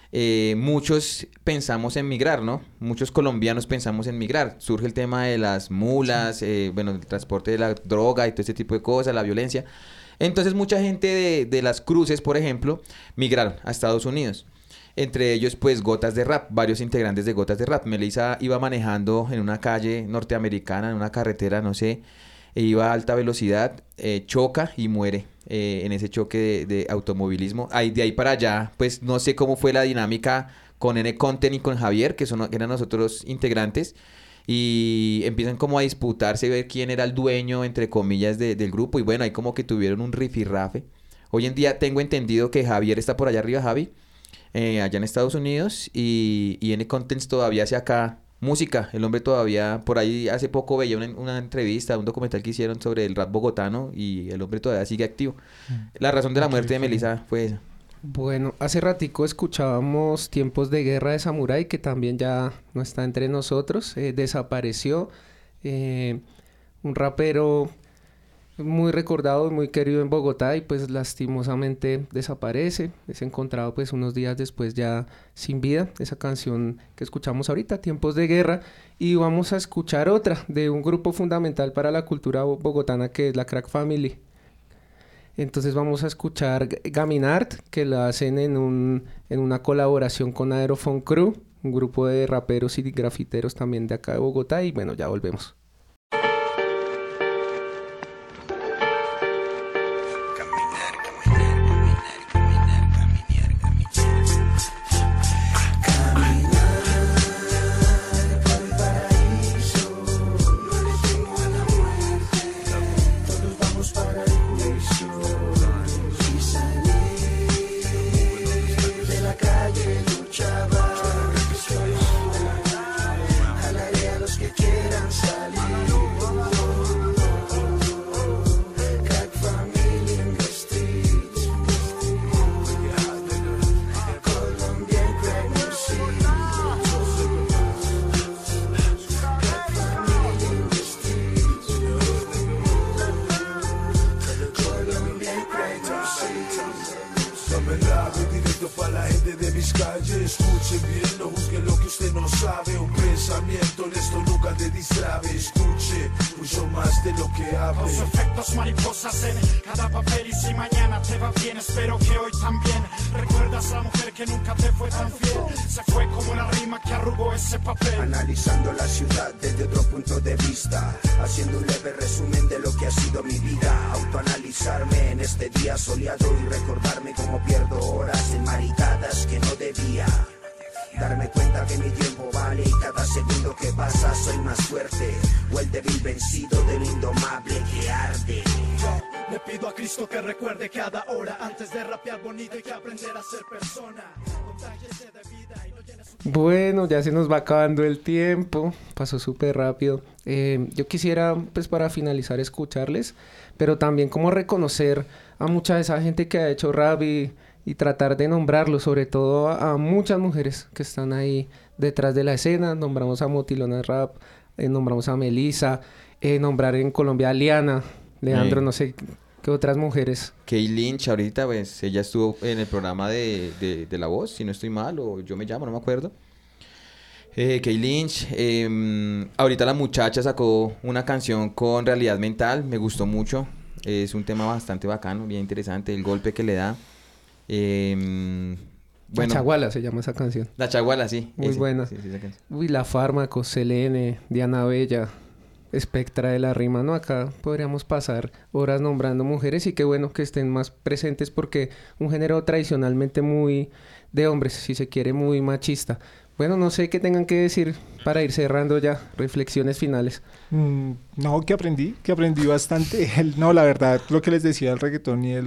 muchos pensamos en migrar, ¿no? Muchos colombianos pensamos en migrar. Surge el tema de las mulas, bueno, el transporte de la droga y todo ese tipo de cosas, la violencia. Entonces mucha gente de las cruces, por ejemplo, migraron a Estados Unidos. Entre ellos, pues, Gotas de Rap, varios integrantes de Gotas de Rap. Melissa iba manejando en una calle norteamericana, en una carretera, no sé, iba a alta velocidad, choca y muere en ese choque de automovilismo. De ahí para allá, pues, no sé cómo fue la dinámica con N-Content y con Javier, que eran nosotros integrantes, y empiezan como a disputarse, ver quién era el dueño, entre comillas, del grupo, y bueno, ahí como que tuvieron un rifirrafe. Hoy en día tengo entendido que Javier está por allá arriba, Javi, allá en Estados Unidos, y N-Contents todavía hace acá música. El hombre todavía, por ahí hace poco veía una entrevista, un documental que hicieron sobre el rap bogotano, y el hombre todavía sigue activo. La razón de la muerte de Melissa fue esa. Bueno, hace ratico escuchábamos Tiempos de Guerra de Samurai, que también ya no está entre nosotros, desapareció. Un rapero muy recordado y muy querido en Bogotá, y pues lastimosamente desaparece. Es encontrado pues unos días después ya sin vida. Esa canción que escuchamos ahorita, Tiempos de Guerra, y vamos a escuchar otra de un grupo fundamental para la cultura bogotana, que es la Crack Family. Entonces vamos a escuchar Gaminart, que la hacen en una colaboración con Aerofone Crew, un grupo de raperos y grafiteros también de acá de Bogotá, y bueno, ya volvemos. Escuche bien, no juzgue lo que usted no sabe. Un pensamiento honesto nunca te distrae. Escuche mucho más de lo que hable. Los efectos mariposas en cada papel, y si mañana te va bien, espero que hoy también. ¿Recuerdas a la mujer que nunca te fue tan fiel? Se fue como la rima que arrugó ese papel. Analizando la ciudad desde otro punto de vista, haciendo un leve resumen de lo que ha sido mi vida. Autoanalizarme en este día soleado y recordarme cómo pierdo horas en maricadas que no debía. Darme cuenta que mi tiempo vale y cada segundo que pasa soy más fuerte, o el débil vencido de lo indomable que arde. Le pido a Cristo que recuerde cada hora antes de rapear bonito, hay que aprender a ser persona. Contágiese de vida y no llene su Bueno, ya se nos va acabando el tiempo, pasó súper rápido. Yo quisiera, pues para finalizar, escucharles, pero también como reconocer a mucha de esa gente que ha hecho rap y tratar de nombrarlo, sobre todo a muchas mujeres que están ahí detrás de la escena. Nombramos a Motilona Rap, nombramos a Melissa, nombrar en Colombia a Liana, Leandro, no sé qué otras mujeres. Kay Lynch ahorita, pues ella estuvo en el programa de La Voz, si no estoy mal, o Yo Me Llamo, no me acuerdo. Kay Lynch, ahorita la muchacha sacó una canción con Realidad Mental, me gustó mucho, es un tema bastante bacano, bien interesante, el golpe que le da. Bueno, La Chaguala se llama esa canción. La Chaguala, sí. Muy buena. Sí, esa canción. Uy, La Fármaco, Selene, Diana Bella, Espectra de la Rima, ¿no? Acá podríamos pasar horas nombrando mujeres y qué bueno que estén más presentes porque un género tradicionalmente muy de hombres, si se quiere, muy machista. Bueno, no sé qué tengan que decir para ir cerrando ya, reflexiones finales. No, que aprendí bastante. No, la verdad, lo que les decía del reggaetón y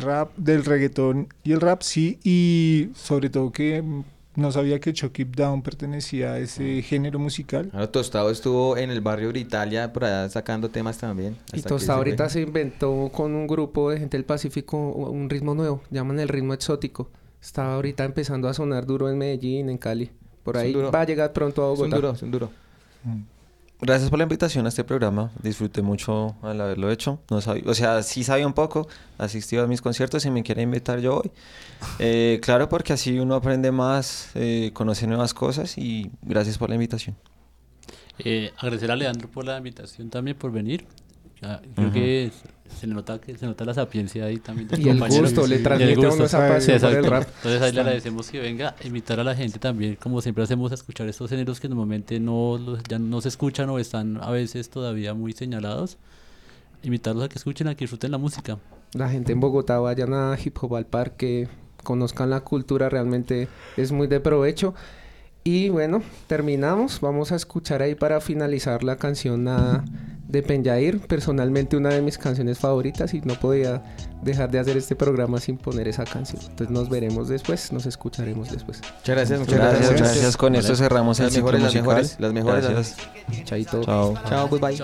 el rap, sí, y sobre todo que no sabía que Chuck It Down pertenecía a ese género musical. Ahora Tostado estuvo en el barrio Britalia por allá sacando temas también. Y Tostado ahorita se inventó con un grupo de gente del Pacífico un ritmo nuevo, llaman el ritmo exótico. Está ahorita empezando a sonar duro en Medellín, en Cali. Por ahí va a llegar pronto a Bogotá. Es un duro. Gracias por la invitación a este programa. Disfruté mucho al haberlo hecho. No sabía, o sea, sí sabía un poco. Asistí a mis conciertos y me quiere invitar yo voy. Claro, porque así uno aprende más, conoce nuevas cosas y gracias por la invitación. Agradecer a Leandro por la invitación también, por venir. Creo que se nota la sapiencia ahí también. Y el gusto, le transmite a uno esa pasión por el rap. Entonces ahí le agradecemos que venga a invitar a la gente también, como siempre hacemos, a escuchar estos géneros que normalmente ya no se escuchan o están a veces todavía muy señalados. Invitarlos a que escuchen, a que disfruten la música. La gente en Bogotá vayan a Hip Hop al Parque, conozcan la cultura, realmente es muy de provecho. Y bueno, terminamos. Vamos a escuchar ahí para finalizar la canción de Penyair. Personalmente una de mis canciones favoritas y no podía dejar de hacer este programa sin poner esa canción. Entonces nos veremos después, nos escucharemos después. Muchas gracias. Con esto cerramos el ciclo musical. Las mejores. Gracias. Chaito. Chao, goodbye.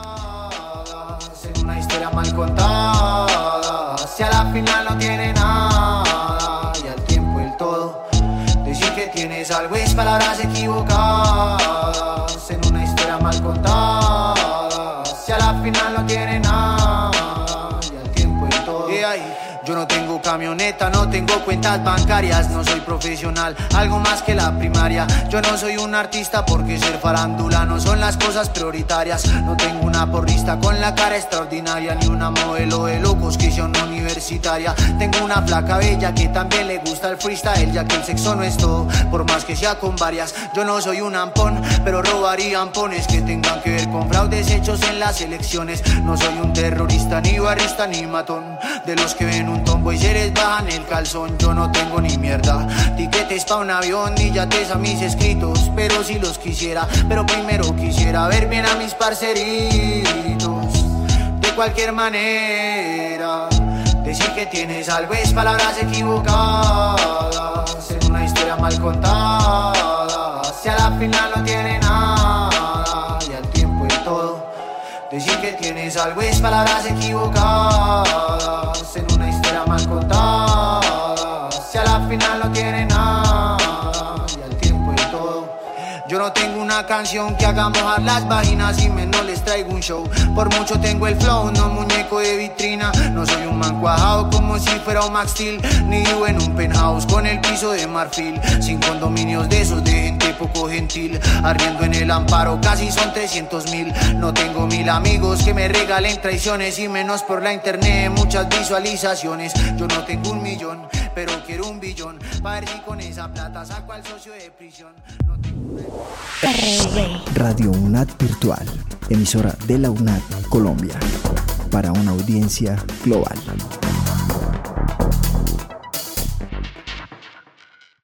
Una historia mal contada, si a la final no tiene nada, y al tiempo el todo. Decir que tienes algo es palabras equivocadas, en una historia mal contada, si a la final no tiene nada, y al tiempo el todo. Y ahí, yo no tengo camioneta, no tengo cuentas bancarias, no soy profesional, algo más que la primaria. Yo no soy un artista porque ser farándula no son las cosas prioritarias. No tengo una porrista con la cara extraordinaria, ni una modelo de locos que sea una universitaria. Tengo una flaca bella que también le gusta el freestyle, ya que el sexo no es todo, por más que sea con varias. Yo no soy un ampón, pero robaría ampones que tengan que ver con fraudes hechos en las elecciones. No soy un terrorista, ni barrista, ni matón, de los que ven un tombo y se les bajan el calzón. Yo no tengo ni mierda, tiquetes pa' un avión, ni yates a mis escritos, pero si los quisiera. Pero primero quisiera ver bien a mis parceritos. De cualquier manera, decir que tienes algo es palabras equivocadas, en una historia mal contada, si a la final no tiene nada, y al tiempo y todo. Decir que tienes algo es palabras equivocadas, en una historia mal contada, si a la final no tiene nada, y al tiempo y todo. Yo no tengo una canción que haga mojar las vaginas y menos les traigo un show. Por mucho tengo el flow, no muñeco de vitrina. No soy un man cuajado como si fuera un Max Steel, ni vivo en un penthouse con el piso de marfil, sin condominios de esos de gente poco gentil. Arriendo en el Amparo casi son 300,000. No tengo 1000 amigos que me regalen traiciones, y menos por la internet muchas visualizaciones. Yo no tengo 1 millón, pero quiero 1 billón, pa' ver si con esa plata saco al socio de prisión. No tengo... Radio UNAD Virtual, emisora de la UNAD Colombia, para una audiencia global.